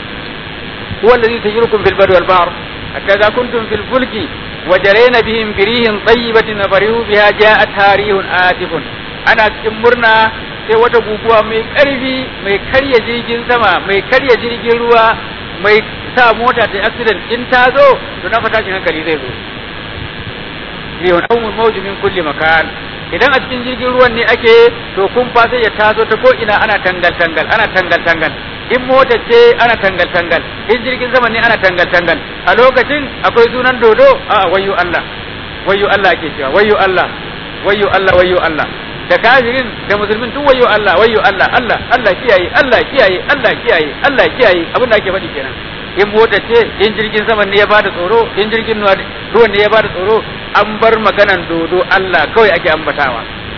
هو الذي يسيركم في البر والبحر حتى إذا كنتم في الفلك وجرينا بهم بريهم طيبة وفرحوا بها جاءتها ريح آسف أنا أمرنا sai wata guguwa mai ƙarfi mai karya jirgin sama mai karya jirgin ruwa mai sa mota ta accident in ta zo to na fata shi hankali zai zo rihun awmul mawju min kulli makan idan a cikin jirgin ruwan ne ake to kun fa sai ya taso ta ko ina ana tangal tangal ana tangal tangal in mota ce ana tangal tangal in jirgin sama ne ana tangal tangal a lokacin akwai sunan dodo a wayyo Allah wayyo Allah ake cewa wayyo Allah wayyo Allah wayyo Allah da kafirin da musulmin duk wayyo Allah wayyo Allah Allah Allah kiyaye Allah kiyaye Allah kiyaye Allah kiyaye abin da ake faɗi kenan in mota ce in jirgin sama ne ya bada tsoro in jirgin ruwan ne ya bada tsoro an bar maganan dodo Allah kawai ake ambatawa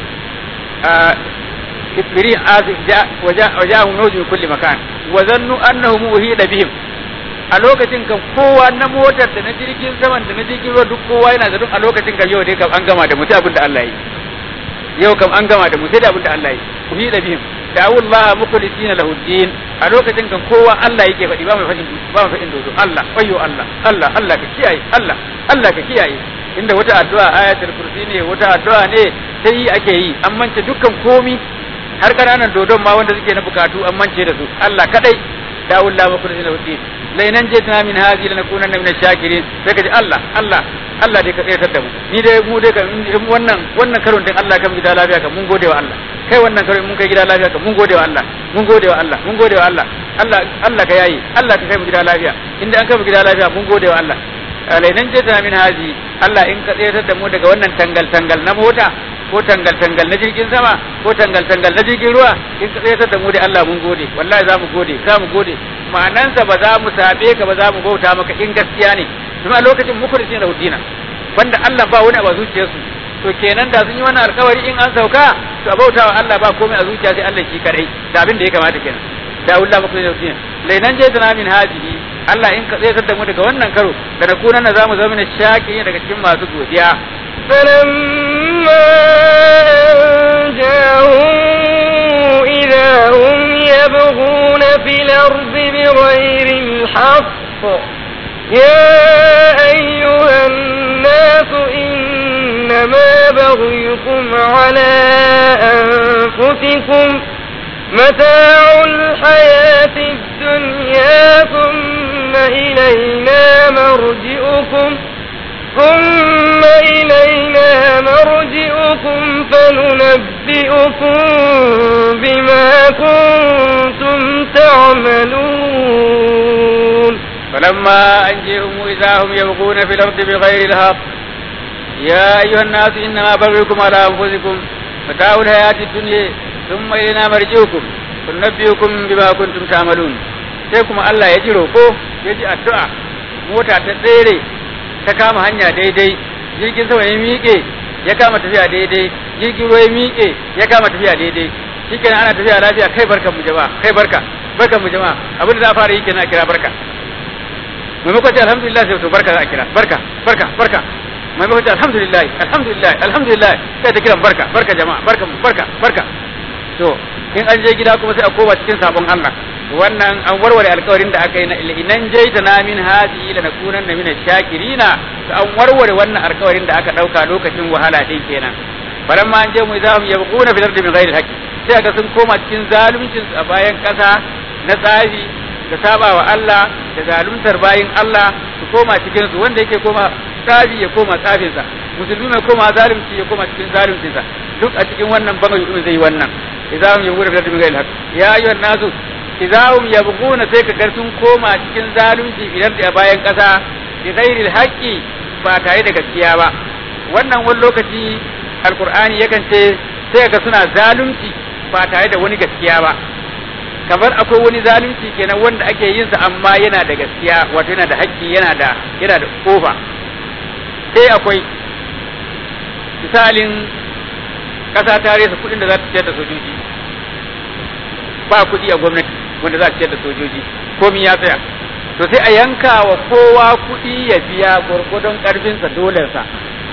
isbiri azif wajahu nawju kulli makan wa zannu annahum uhida bihim a lokacin kan kowa na motar da na jirgin saman da na jirgin ruwa duk kowa yana da duk a lokacin kan yau dai kam an gama da mu sai abin da Allah yi yau kam an gama da mu sai da abin da Allah yi uhida bihim da'u Allah mukhlisina lahu din a lokacin kan kowa Allah yake faɗi ba mai faɗin ba mai faɗin dodo Allah wayyo Allah Allah Allah ka kiyaye Allah Allah ka kiyaye inda wata addu'a ayatul kursi ne wata addu'a ne sai yi ake yi an mance dukkan komi har kananan dodon ma wanda suke na bukatu an mance da su Allah kadai da'u Allah mukhlisina lahu din lainan jitna min hadhihi lanakunanna min ash-shakirin sai kaji Allah Allah Allah dai ka tsayar da mu ni dai mu dai kan wannan wannan karon din Allah kan gida lafiya kan mun gode wa Allah kai wannan karon mun kai gida lafiya kan mun gode wa Allah mun gode wa Allah mun gode wa Allah Allah Allah ka yayi Allah ka kai mu gida lafiya inda an kai mu gida lafiya mun gode wa Allah lainan jitna min hadhihi Allah in ka tsayar da mu daga wannan tangal tangal na mota ko tangal tangal na jirgin sama ko tangal tangal na jirgin ruwa in ka tsayar da mu da Allah mun gode wallahi za mu gode za mu gode ma'anansa ba za mu sabe ka ba za mu bauta maka in gaskiya ne kuma lokacin mukhlisin lahu dina banda Allah ba wani abu a zuciyarsu to kenan da sun yi wannan alkawari in an sauka to a bautawa Allah ba komai a zuciya sai Allah shi kadai da abin da ya kamata kenan da Allah ba kuma yau lainan jaitana min hadihi Allah in ka tsayar da mu daga wannan karo da na kuna na zamu zama ne shaki daga cikin masu godiya فلما جاءوا إذا هم يبغون في الأرض بغير الحق يا أيها الناس إنما بغيكم على أنفسكم متاع الحياة الدنيا ثم إلينا مرجئكم ثم إلينا مرجئكم فننبئكم بما كنتم تعملون فلما أنجيهم إذا هم يبغون في الأرض بغير الحق يا أيها الناس إنما بغيكم على أنفسكم متاع الحياة الدنيا ثم إلينا مرجئكم فننبئكم بما كنتم تعملون sai kuma Allah ya ji roƙo ya ji addu'a mota ta tsere ta kama hanya daidai jirgin sama ya miƙe ya kama tafiya daidai jirgin ruwa ya miƙe ya kama tafiya daidai shikenan ana tafiya lafiya kai barkan mu jama'a kai barka barkan mu jama'a abin da za a fara yi kenan a kira barka maimakon ce alhamdulillah sai to barka za a kira barka barka barka maimakon ce alhamdulillah alhamdulillah alhamdulillah sai ta kiran barka barka jama'a barka barka barka to in an je gida kuma sai a koma cikin sabon Allah wannan an warware alƙawarin da aka yi na inan jaitana min hadi la nakunan min ash-shakirina to an warware wannan alƙawarin da aka dauka lokacin wahala din kenan baran ma an je mu zahum yabquna fil ardi min ghairi al-haqq sai ga sun koma cikin zaluncin a bayan kasa na tsafi da sabawa Allah da zaluntar bayin Allah su koma cikin su wanda yake koma tsafi ya koma tsafin sa musulmi mai koma zalunci ya koma cikin zaluncin sa duk a cikin wannan bangaye zai wannan idahum yabquna fil ardi min ghairi al-haqq ya ayyuhan nasu idahum yabghuna sai ka sun koma cikin zalunci idan da bayan kasa bi ghairil haqqi ba tare da gaskiya ba wannan wani lokaci alqur'ani yakan ce sai ka suna zalunci ba tare da wani gaskiya ba kamar akwai wani zalunci kenan wanda ake yin sa amma yana da gaskiya wato yana da haƙƙi yana da yana da kofa sai akwai misalin kasa ta resa kudin da za ta ciyar da sojoji ba kuɗi a gwamnati wanda za a ciyar da sojoji komi ya tsaya to sai a yanka wa kowa kuɗi ya biya gwargwadon ƙarfinsa dolensa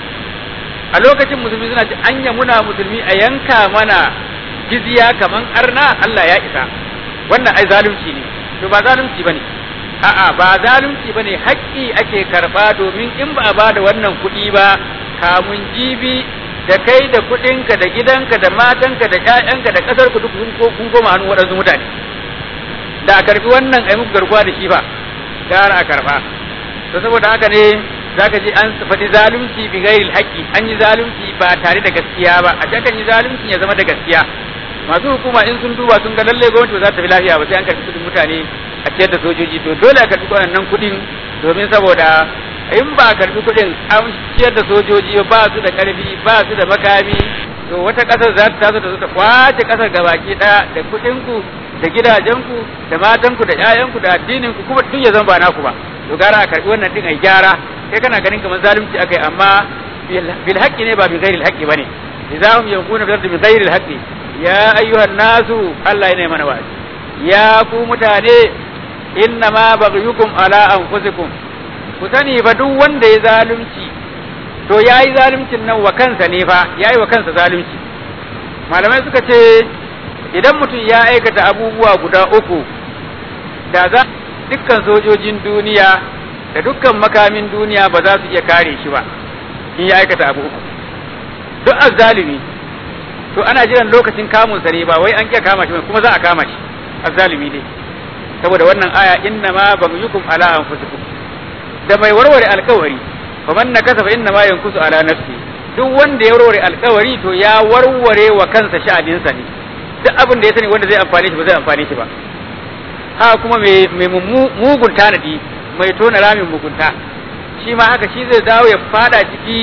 a lokacin musulmi suna ce anya muna musulmi a yanka mana jizya kaman arna Allah ya isa wannan ai zalunci ne to ba zalunci bane a'a ba zalunci bane haƙƙi ake karɓa domin in ba a bada wannan kuɗi ba kamun jibi da kai da kuɗinka da gidanka da matanka da ƴaƴanka da ƙasar ku duk kun koma hannun waɗansu mutane da a karɓi wannan ai muku garkuwa da shi ba gara a karɓa to saboda haka ne zaka ji an faɗi zalunci bi ghairil haqqi an yi zalunci ba tare da gaskiya ba a kan yi zalunci ya zama da gaskiya masu hukuma in sun duba sun ga lalle gwamnati ba za ta fi lafiya ba sai an karɓi kuɗin mutane a ciyar da sojoji to dole a karɓi wannan kuɗin domin saboda in ba a karɓi kuɗin an ciyar da sojoji ba su da ƙarfi ba su da makami to wata ƙasar za ta taso da su ta kwace ƙasar gabaki ɗaya da kuɗinku da gidajenku da matanku da ƴaƴanku da addininku kuma duk ya zama ba naku ba to gara a karɓi wannan din ai gyara kai kana ganin kamar zalunci akai amma bil haqqi ne ba bi ghairil haqqi bane idahum yanquna bil ardi bi ghairil haqqi ya ayyuhan nasu Allah yana mana wa'azi ya ku mutane inna ma baghyukum ala anfusikum ku sani fa duk wanda ya zalunci to yayi zaluncin nan wa kansa ne fa yayi wa kansa zalunci malamai suka ce idan mutum ya aikata abubuwa guda uku da za dukkan sojojin duniya da dukkan makamin duniya ba za su iya kare shi ba in ya aikata abu uku duk azzalimi to ana jiran lokacin kamun sa ne ba wai an kiya kama shi kuma za a kama shi azzalimi ne saboda wannan aya inna ma baghyukum ala anfusikum da mai warware alkawari fa man nakasa fa inna ma yankusu ala nafsi duk wanda ya warware alkawari to ya warware wa kansa sha'adin sa ne duk abin da ya sani wanda zai amfane shi ba zai amfane shi ba ha kuma mai mai mugun tanadi mai tona ramin mugunta shi ma haka shi zai dawo ya fada ciki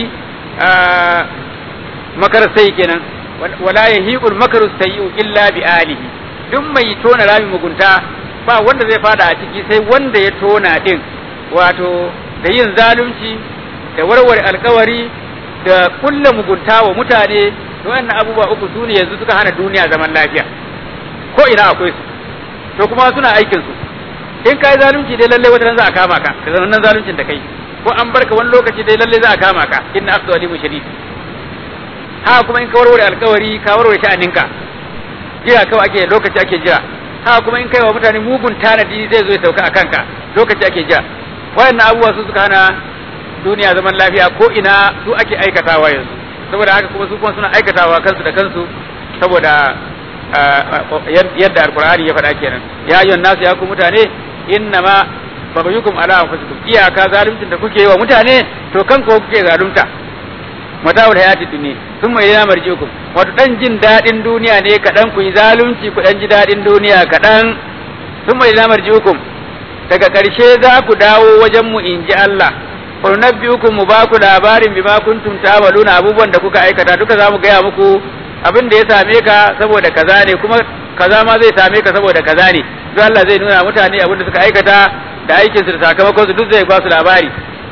makar sai kenan wala yahiqul makru sayyi illa bi alihi duk mai tona ramin mugunta ba wanda zai fada a ciki sai wanda ya tona din wato da yin zalunci da warware alkawari da kulla mugunta wa mutane to wannan abubuwa uku su ne yanzu suka hana duniya zaman lafiya ko ina akwai su to kuma suna aikin su in kai zalunci dai lalle wata za a kama ka ka zan nan zaluncin da kai ko an barka wani lokaci dai lalle za a kama ka inna aqdu alimu shadid ha kuma in ka warware alkawari ka warware sha'aninka jira kawai ake lokaci ake jira ha kuma in kai wa mutane mugun tanadi zai zo ya sauka a kanka lokaci ake jira wayannan abubuwa su suka hana duniya zaman lafiya ko ina su ake aikatawa yanzu saboda haka kuma su kuma suna aikatawa kansu da kansu saboda yadda alqur'ani ya faɗa kenan ya ayyuhan nasu ya ku mutane innama baghyukum ala anfusikum iyaka zaluncin da kuke yi wa mutane to kanku kuke zalunta mata'ul hayati dunya thumma ila marji'ukum wato dan jin dadin duniya ne kadan ku yi zalunci ku dan ji dadin duniya kadan thumma ila marji'ukum daga karshe za ku dawo wajen mu inji Allah fa nabbiukum mu ba ku labarin bima kuntum ta'maluna abubuwan da kuka aikata duka za mu gaya muku abin da ya same ka saboda kaza ne kuma kaza ma zai same ka saboda kaza ne don Allah zai nuna mutane abin da suka aikata da aikin su da sakamakon su duk zai ba su labari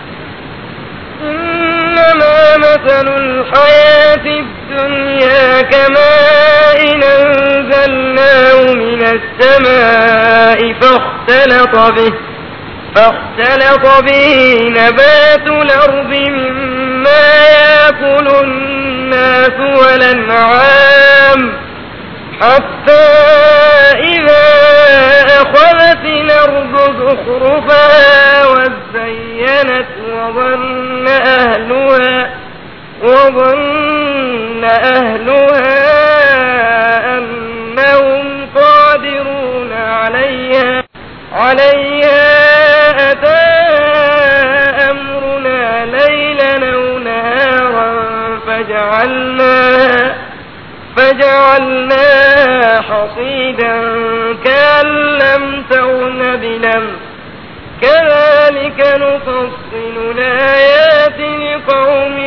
إنما مثل الحياة الدنيا كماء أنزلناه من السماء فاختلط به فاختلط به نبات الأرض مما يأكل الناس والأنعام حتى إذا أخذت الأرض زخرفها وزينت وظن أهلها وظن أهلها أنهم قادرون عليها عليها أتى أمرنا ليلا أو نهارا فجعلناها فجعلناها حصيدا كأن لم تغن بلمس كذلك نفصل الآيات لقوم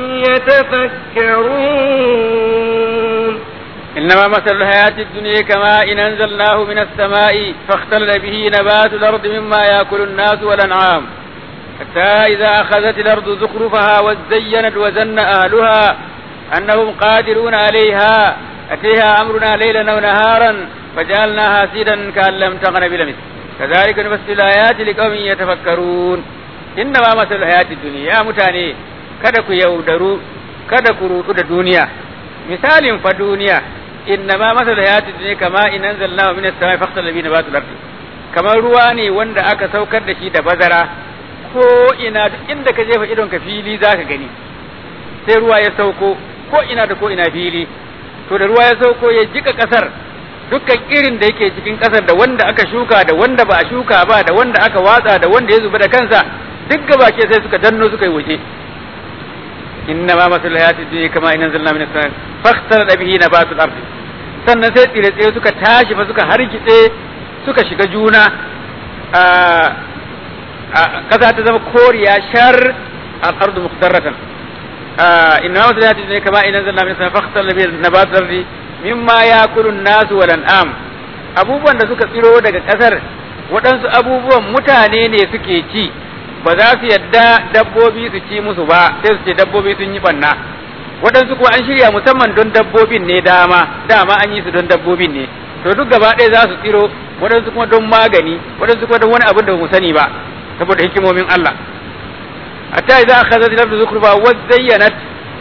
يتفكرون إنما مثل الحياة الدنيا كماء إن أنزلناه من السماء فاختلط به نبات الأرض مما يأكل الناس والأنعام حتى إذا أخذت الأرض زخرفها وزينت وزن أهلها أنهم قادرون عليها أتيها أمرنا ليلا أو نهارا فجعلناها حصيدا كأن لم تغن بلمس كذلك نفصل الآيات لقوم يتفكرون إنما مثل الحياة الدنيا يا متاني kada ku yaudaru kada ku rutu da duniya misalin fa duniya innama masal hayati dunya kama in anzalnahu minas samai fakhsala bi nabatul ardi kamar ruwa ne wanda aka saukar da shi da bazara ko ina inda ka jefa idon ka fili zaka gani sai ruwa ya sauko ko ina da ko ina fili to da ruwa ya sauko ya jika kasar dukkan irin da yake cikin kasar da wanda aka shuka da wanda ba a shuka ba da wanda aka watsa da wanda ya zuba da kansa duk gaba ke sai suka danno suka yi waje innama masul hayati dunya kama in anzalna minas samai fakhsala bihi nabatul ardi sannan sai tsire tsire suka tashi fa suka hargitse suka shiga juna a kasa ta zama koriya shar al-ardu mukhtaratan innama masul hayati dunya kama in anzalna minas samai fakhsala bihi nabatul ardi mimma yakulu an-nasu wal an'am abubuwan da suka tsiro daga kasar waɗansu abubuwan mutane ne suke ci ba za su yadda dabbobi su ci musu ba sai su ce dabbobi sun yi banna waɗansu kuma an shirya musamman don dabbobin ne dama dama an yi su don dabbobin ne to duk gaba ɗaya za su tsiro waɗansu kuma don magani waɗansu kuma don wani abin da ba mu sani ba saboda hikimomin Allah hatta idza akhadhat al-ardu zukhrufa wa zayyanat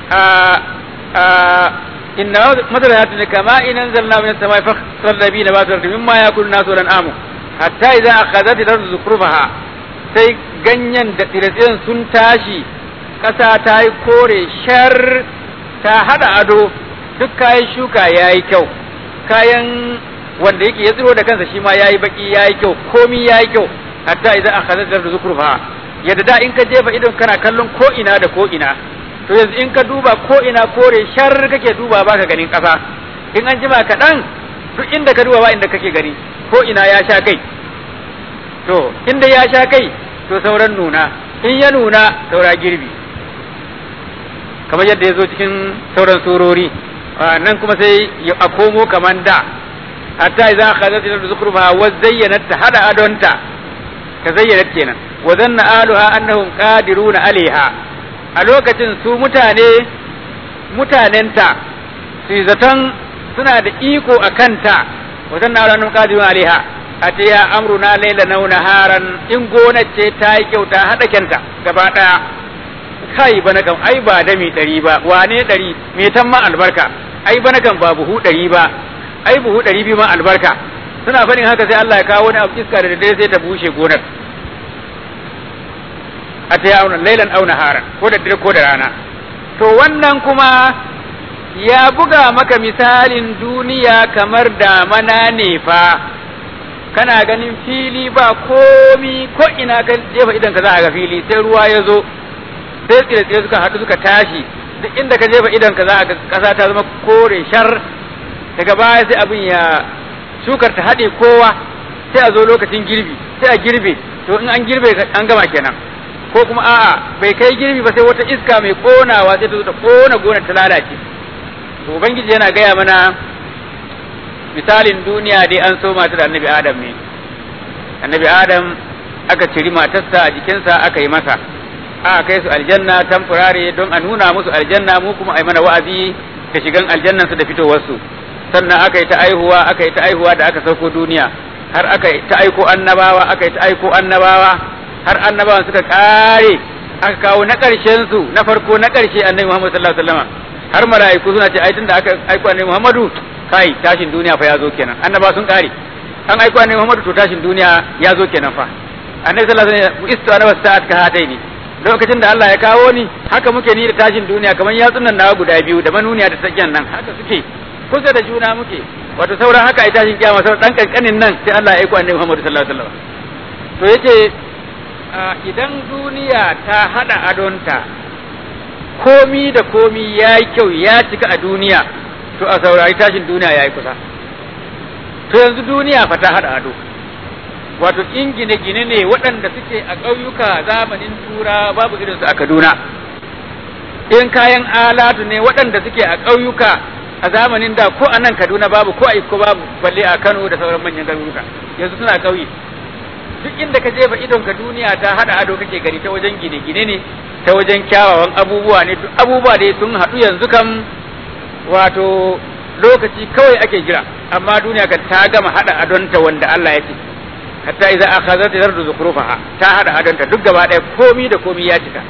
inna mathalan kama in anzalna min as-samai fakhsala bihi nabatul ardi mimma yakulu an-nasu wal an'amu hatta idza akhadhat al-ardu zukhrufaha sai ganyen da tsire-tsiren sun tashi ƙasa ta yi kore shar ta hada ado duk kayan shuka ya yi kyau kayan wanda yake ya tsiro da kansa shi ma ya yi baki ya yi kyau komi ya yi kyau hatta idan aka zazzar da zukurfa yadda da in ka jefa idon kana kallon ko ina da ko ina to yanzu in ka duba ko ina kore shar kake duba baka ganin ƙasa in an jima kaɗan duk inda ka duba ba inda kake gani ko ina ya sha kai to inda ya sha kai to sauran nuna in ya nuna saura girbi kamar yadda ya zo cikin sauran surori nan kuma sai a komo kaman da hatta idza akhadhat al-zukhrufa wa zayyanat hada adonta ka zayyanat kenan wa zanna aluha annahum qadiruna alaiha a lokacin su mutane mutanenta su yi zaton suna da iko a kanta wajen na ranar kadirun alaiha a ce ya amruna laila nauna haran in gona ce ta yi kyauta haɗa kyanta gaba ɗaya kai bana kan ai ba dami ɗari ba wane ɗari me tan ma albarka ai bana kan ba buhu ɗari ba ai buhu ɗari biyu ma albarka suna faɗin haka sai Allah ya kawo wani abu iska da dare sai ta bushe gonar a ta ya auna lailan auna haran ko da dare ko da rana to wannan kuma ya buga maka misalin duniya kamar damana ne fa kana ganin fili ba komi ko ina ka jefa idan ka za a ga fili sai ruwa ya zo sai tsire-tsire suka haɗu suka tashi duk inda ka jefa idan ka za a ga ƙasa ta zama kore shar daga baya sai abin ya shukar ta haɗe kowa sai a zo lokacin girbi sai a girbe to in an girbe an gama kenan ko kuma a'a bai kai girbi ba sai wata iska mai konawa sai ta zo ta kona gonar ta lalace to ubangiji yana gaya mana misalin duniya dai an so mata da annabi adam ne annabi adam aka ciri matarsa a jikinsa aka yi masa aka kai su aljanna tamfurare don a nuna musu aljanna mu kuma a yi mana wa'azi da shigan aljannansu da fitowarsu sannan aka yi ta aihuwa aka yi ta aihuwa da aka sauko duniya har aka yi ta aiko annabawa aka yi ta aiko annabawa har annabawan suka kare aka kawo na ƙarshen su na farko na ƙarshe annabi Muhammad sallallahu alaihi wasallam har mala'iku suna ce ai tunda aka aiko annabi Muhammadu kai tashin duniya fa ya zo kenan annaba sun kare an aiko annabi Muhammadu to tashin duniya ya zo kenan fa annabi sallallahu alaihi wasallam istu ana wasa'at ka hataini lokacin da Allah ya kawo ni haka muke ni da tashin duniya kamar yatsun nan nawa guda biyu da manuniya da tsakiyan nan haka suke kusa da juna muke wato sauran haka ai tashin kiyama sauran dan kankanin nan sai Allah ya aiko annabi Muhammad sallallahu alaihi wasallam to yace idan duniya ta hada adonta komi da komi yayi kyau ya cika a duniya to a saurari tashin duniya yayi kusa to yanzu duniya fa ta hada ado wato in gine-gine ne waɗanda suke a ƙauyuka zamanin tura babu irinsu a Kaduna in kayan alatu ne waɗanda suke a ƙauyuka a zamanin da ko a nan Kaduna babu ko a Iko babu balle a Kano da sauran manyan garuruka yanzu suna ƙauye duk inda ka jefa idon ka duniya ta hada ado kake gari ta wajen gine-gine ne ta wajen kyawawan abubuwa ne duk abubuwa dai sun haɗu yanzu kam wato lokaci kawai ake jira amma duniya kan ta gama hada adonta wanda Allah ya ce hatta idza akhadhat al-ardu zukhrufaha ta hada adonta duk gaba ɗaya komi da komi ya cika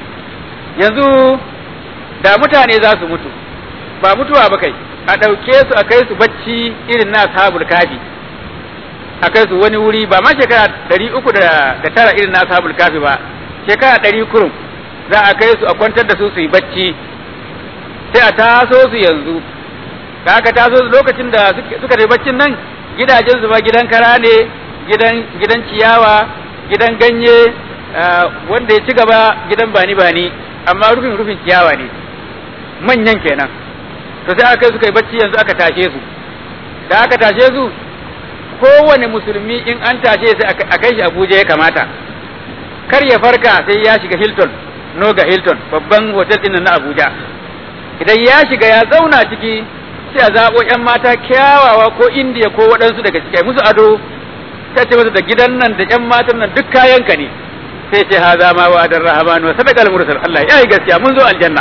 yanzu da mutane za su mutu ba mutuwa ba kai a ɗauke su a kai su bacci irin na ashabul kafi a kai su wani wuri ba ma shekara ɗari uku da tara irin na ashabul kafi ba shekara ɗari kurum za a kai su a kwantar da su su yi bacci sai a taso su yanzu da aka taso su lokacin da suka da baccin nan gidajen su ba gidan kara ne gidan gidan ciyawa gidan ganye wanda ya ci gaba gidan bani bani amma rufin rufin ciyawa ne manyan kenan to sai aka kai su kai bacci yanzu aka tashe su da aka tashe su kowane musulmi in an tashe sai a kai shi Abuja ya kamata kar ya farka sai ya shiga Hilton Noga Hilton babban hotel din na Abuja idan ya shiga ya zauna ciki sai a zabo yan mata kyawawa ko Indiya ko waɗansu daga ciki musu ado sai ce musu da gidan nan da yan matan nan duk kayanka ne sai ce haza ma wa'adar rahman wa sadaqal mursal Allah ya yi gaskiya mun zo aljanna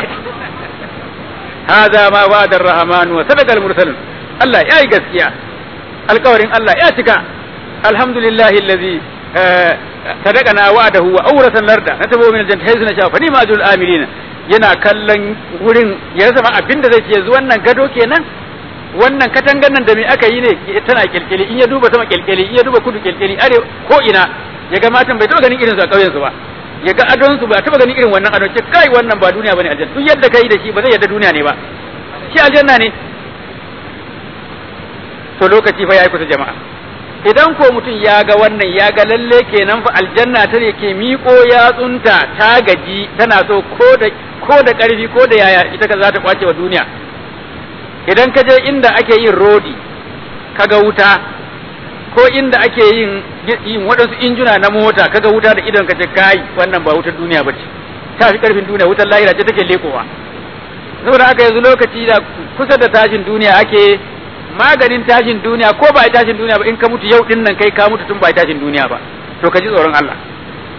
haza ma wa'adar rahman wa sadaqal mursal Allah ya yi gaskiya alƙawarin Allah ya cika alhamdulillahi allazi sadaqana wa'adahu wa awrasana larda natabu min aljannati haythu nasha fa ni'ma ajrul amilin yana kallon wurin ya zama abinda zai ce yanzu wannan gado kenan wannan katangan nan da me aka yi ne tana kilkili in ya duba sama kilkili in ya duba kudu kilkili are ko ina ya ga matan bai taba ganin irin su a kauyen su ba ya ga adon su ba taba ganin irin wannan adon ce kai wannan ba duniya bane aljanna duk yadda kai da shi ba zai yadda duniya ne ba shi aljanna ne to lokaci fa yayi kusa jama'a idan ko mutum ya ga wannan ya ga lalle kenan fa aljanna ta ne ke miƙo yatsunta ta gaji tana so ko da ko da ƙarfi ko da yaya ita ka za ta kwace wa duniya idan ka je inda ake yin rodi kaga wuta ko inda ake yin yin waɗansu injuna na mota kaga wuta da idon ka ce kai wannan ba wutar duniya bace ta fi ƙarfin duniya wutar lahira ce take lekowa saboda haka yanzu lokaci da kusa da tashin duniya ake maganin tashin duniya ko ba tashin duniya ba in ka mutu yau din nan kai ka mutu tun ba tashin duniya ba to ka ji tsoron Allah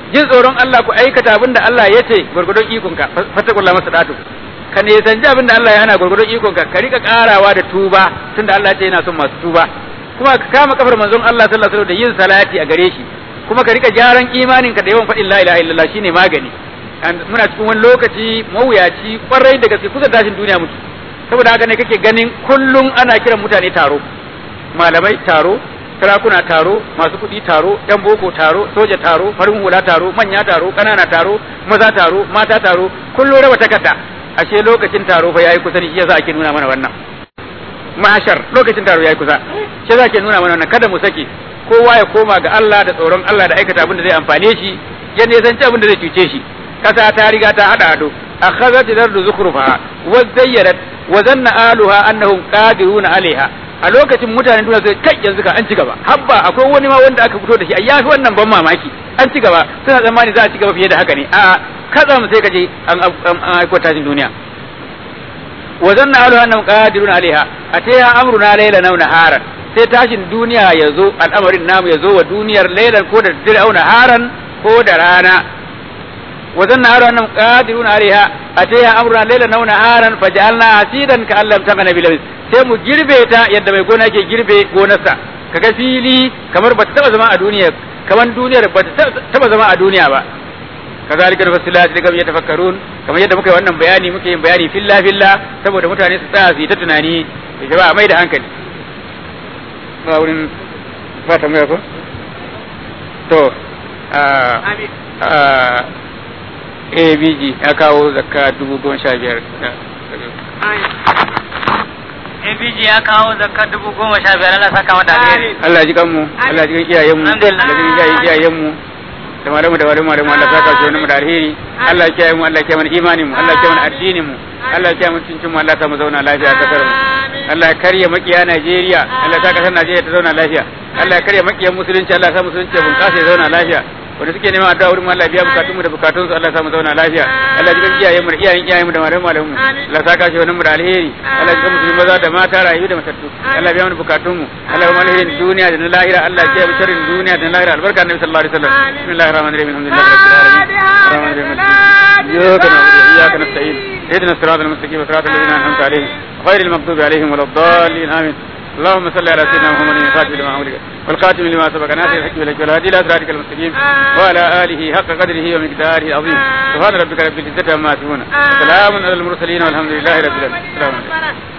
jin tsoron Allah ku aikata abin da Allah ya ce gurgurdon ikonka fattakullah masadatu ka ne san abin da Allah ya hana gurgurdon ikonka ka rika karawa da tuba tunda Allah ya ce yana son masu tuba kuma ka kama kafar manzon Allah sallallahu alaihi wasallam da yin salati a gare shi kuma ka rika gyaran imanin ka da yawan faɗin la ilaha illallah shine magani muna cikin wani lokaci mawuyaci kwarai da gaske kusa tashin duniya muke saboda haka ne kake ganin kullum ana kiran mutane taro malamai taro sarakuna taro masu kuɗi taro yan boko taro soja taro farin hula taro manya taro ƙanana taro maza taro mata taro kullum raba takarda ashe lokacin taro fa yayi kusa ne shi yasa ake nuna mana wannan mashar lokacin taro yayi kusa shi yasa ake nuna mana wannan kada mu sake kowa ya koma ga Allah da tsoron Allah da aikata abin da zai amfane shi ya nisanci abin da zai cuce shi kasa ta riga ta hada ado akhazat dardu zukhrufa wa zayyarat wa zanna aluha annahum qadiruna alaiha a lokacin mutanen duniya sai kai yanzu ka an ci gaba habba akwai wani ma wanda aka fito da shi a yafi wannan ban mamaki an ci gaba suna tsammani za a ci gaba fiye da haka ne a kaza mu sai kaje an aiko tashin duniya wa zanna aluha annahum qadiruna alaiha ataya amruna layla naw naharan sai tashin duniya yazo al'amarin namu yazo wa duniyar laylan ko da dare au naharan ko da rana وظن أنهم قادرون عليها أتيها أمرنا ليلا أو نهارا فجعلنا حسيدا كأن لم تغن بلبس sai mu girbe ta yadda mai gona ke girbe gonarsa kaga fili kamar ba ta taba zama a duniya kamar duniyar ba ta taba zama a duniya ba kazalika nafsilat da kamar tafakkarun kamar yadda muka yi wannan bayani muke yin bayani filla filla saboda mutane su tsaya su yi ta tunani da ba mai da hankali ba wurin fata mai ko to a A B G ya kawo zakka dubu goma sha biyar. A B G ya kawo zakka dubu goma sha biyar Allah saka mata alheri. Allah ji kanmu, Allah ji kan iyayenmu, Allah ji kan iyayenmu. Da malamu da malamu malamu Allah saka su mu da alheri. Allah ya kiyaye mu, Allah ya kiyaye mana imanin mu, Allah ya kiyaye mana addinin mu, Allah ya kiyaye mu cincin mu, Allah ya sa mu zauna lafiya a kasar mu. Allah ya karya makiya Najeriya, Allah ya sa kasar Najeriya ta zauna lafiya. Allah ya karya makiyan musulunci, Allah ya sa musulunci ya bunƙasa ya zauna lafiya. wanda suke neman addu'a wurin Allah biya bukatun mu da bukatun su Allah ya samu zauna lafiya Allah ya ji iyayen mu da iyayen iyayen mu da malaman malaman mu Allah saka shi wannan mu da alheri Allah ya ji musulmi maza da mata rayu da matattu Allah biya mu bukatun mu Allah ya mu alherin duniya da na lahira Allah ya ji sharrin duniya da na lahira albarka annabi sallallahu alaihi wasallam bismillahir rahmanir rahim alhamdulillahi rabbil alamin arrahmanir rahim iyyaka na'budu wa iyyaka nasta'in اهدنا الصراط المستقيم صراط الذين انعمت عليهم غير المغضوب عليهم ولا الضالين امين اللهم صل على سيدنا محمد الفاتح لما أمرك والقاتم لما سبق ناصر الحق بالحق والهادي الى صراطك المستقيم وعلى اله حق قدره ومقداره العظيم سبحان ربك رب العزه عما يصفون وسلام على المرسلين والحمد لله رب العالمين السلام عليكم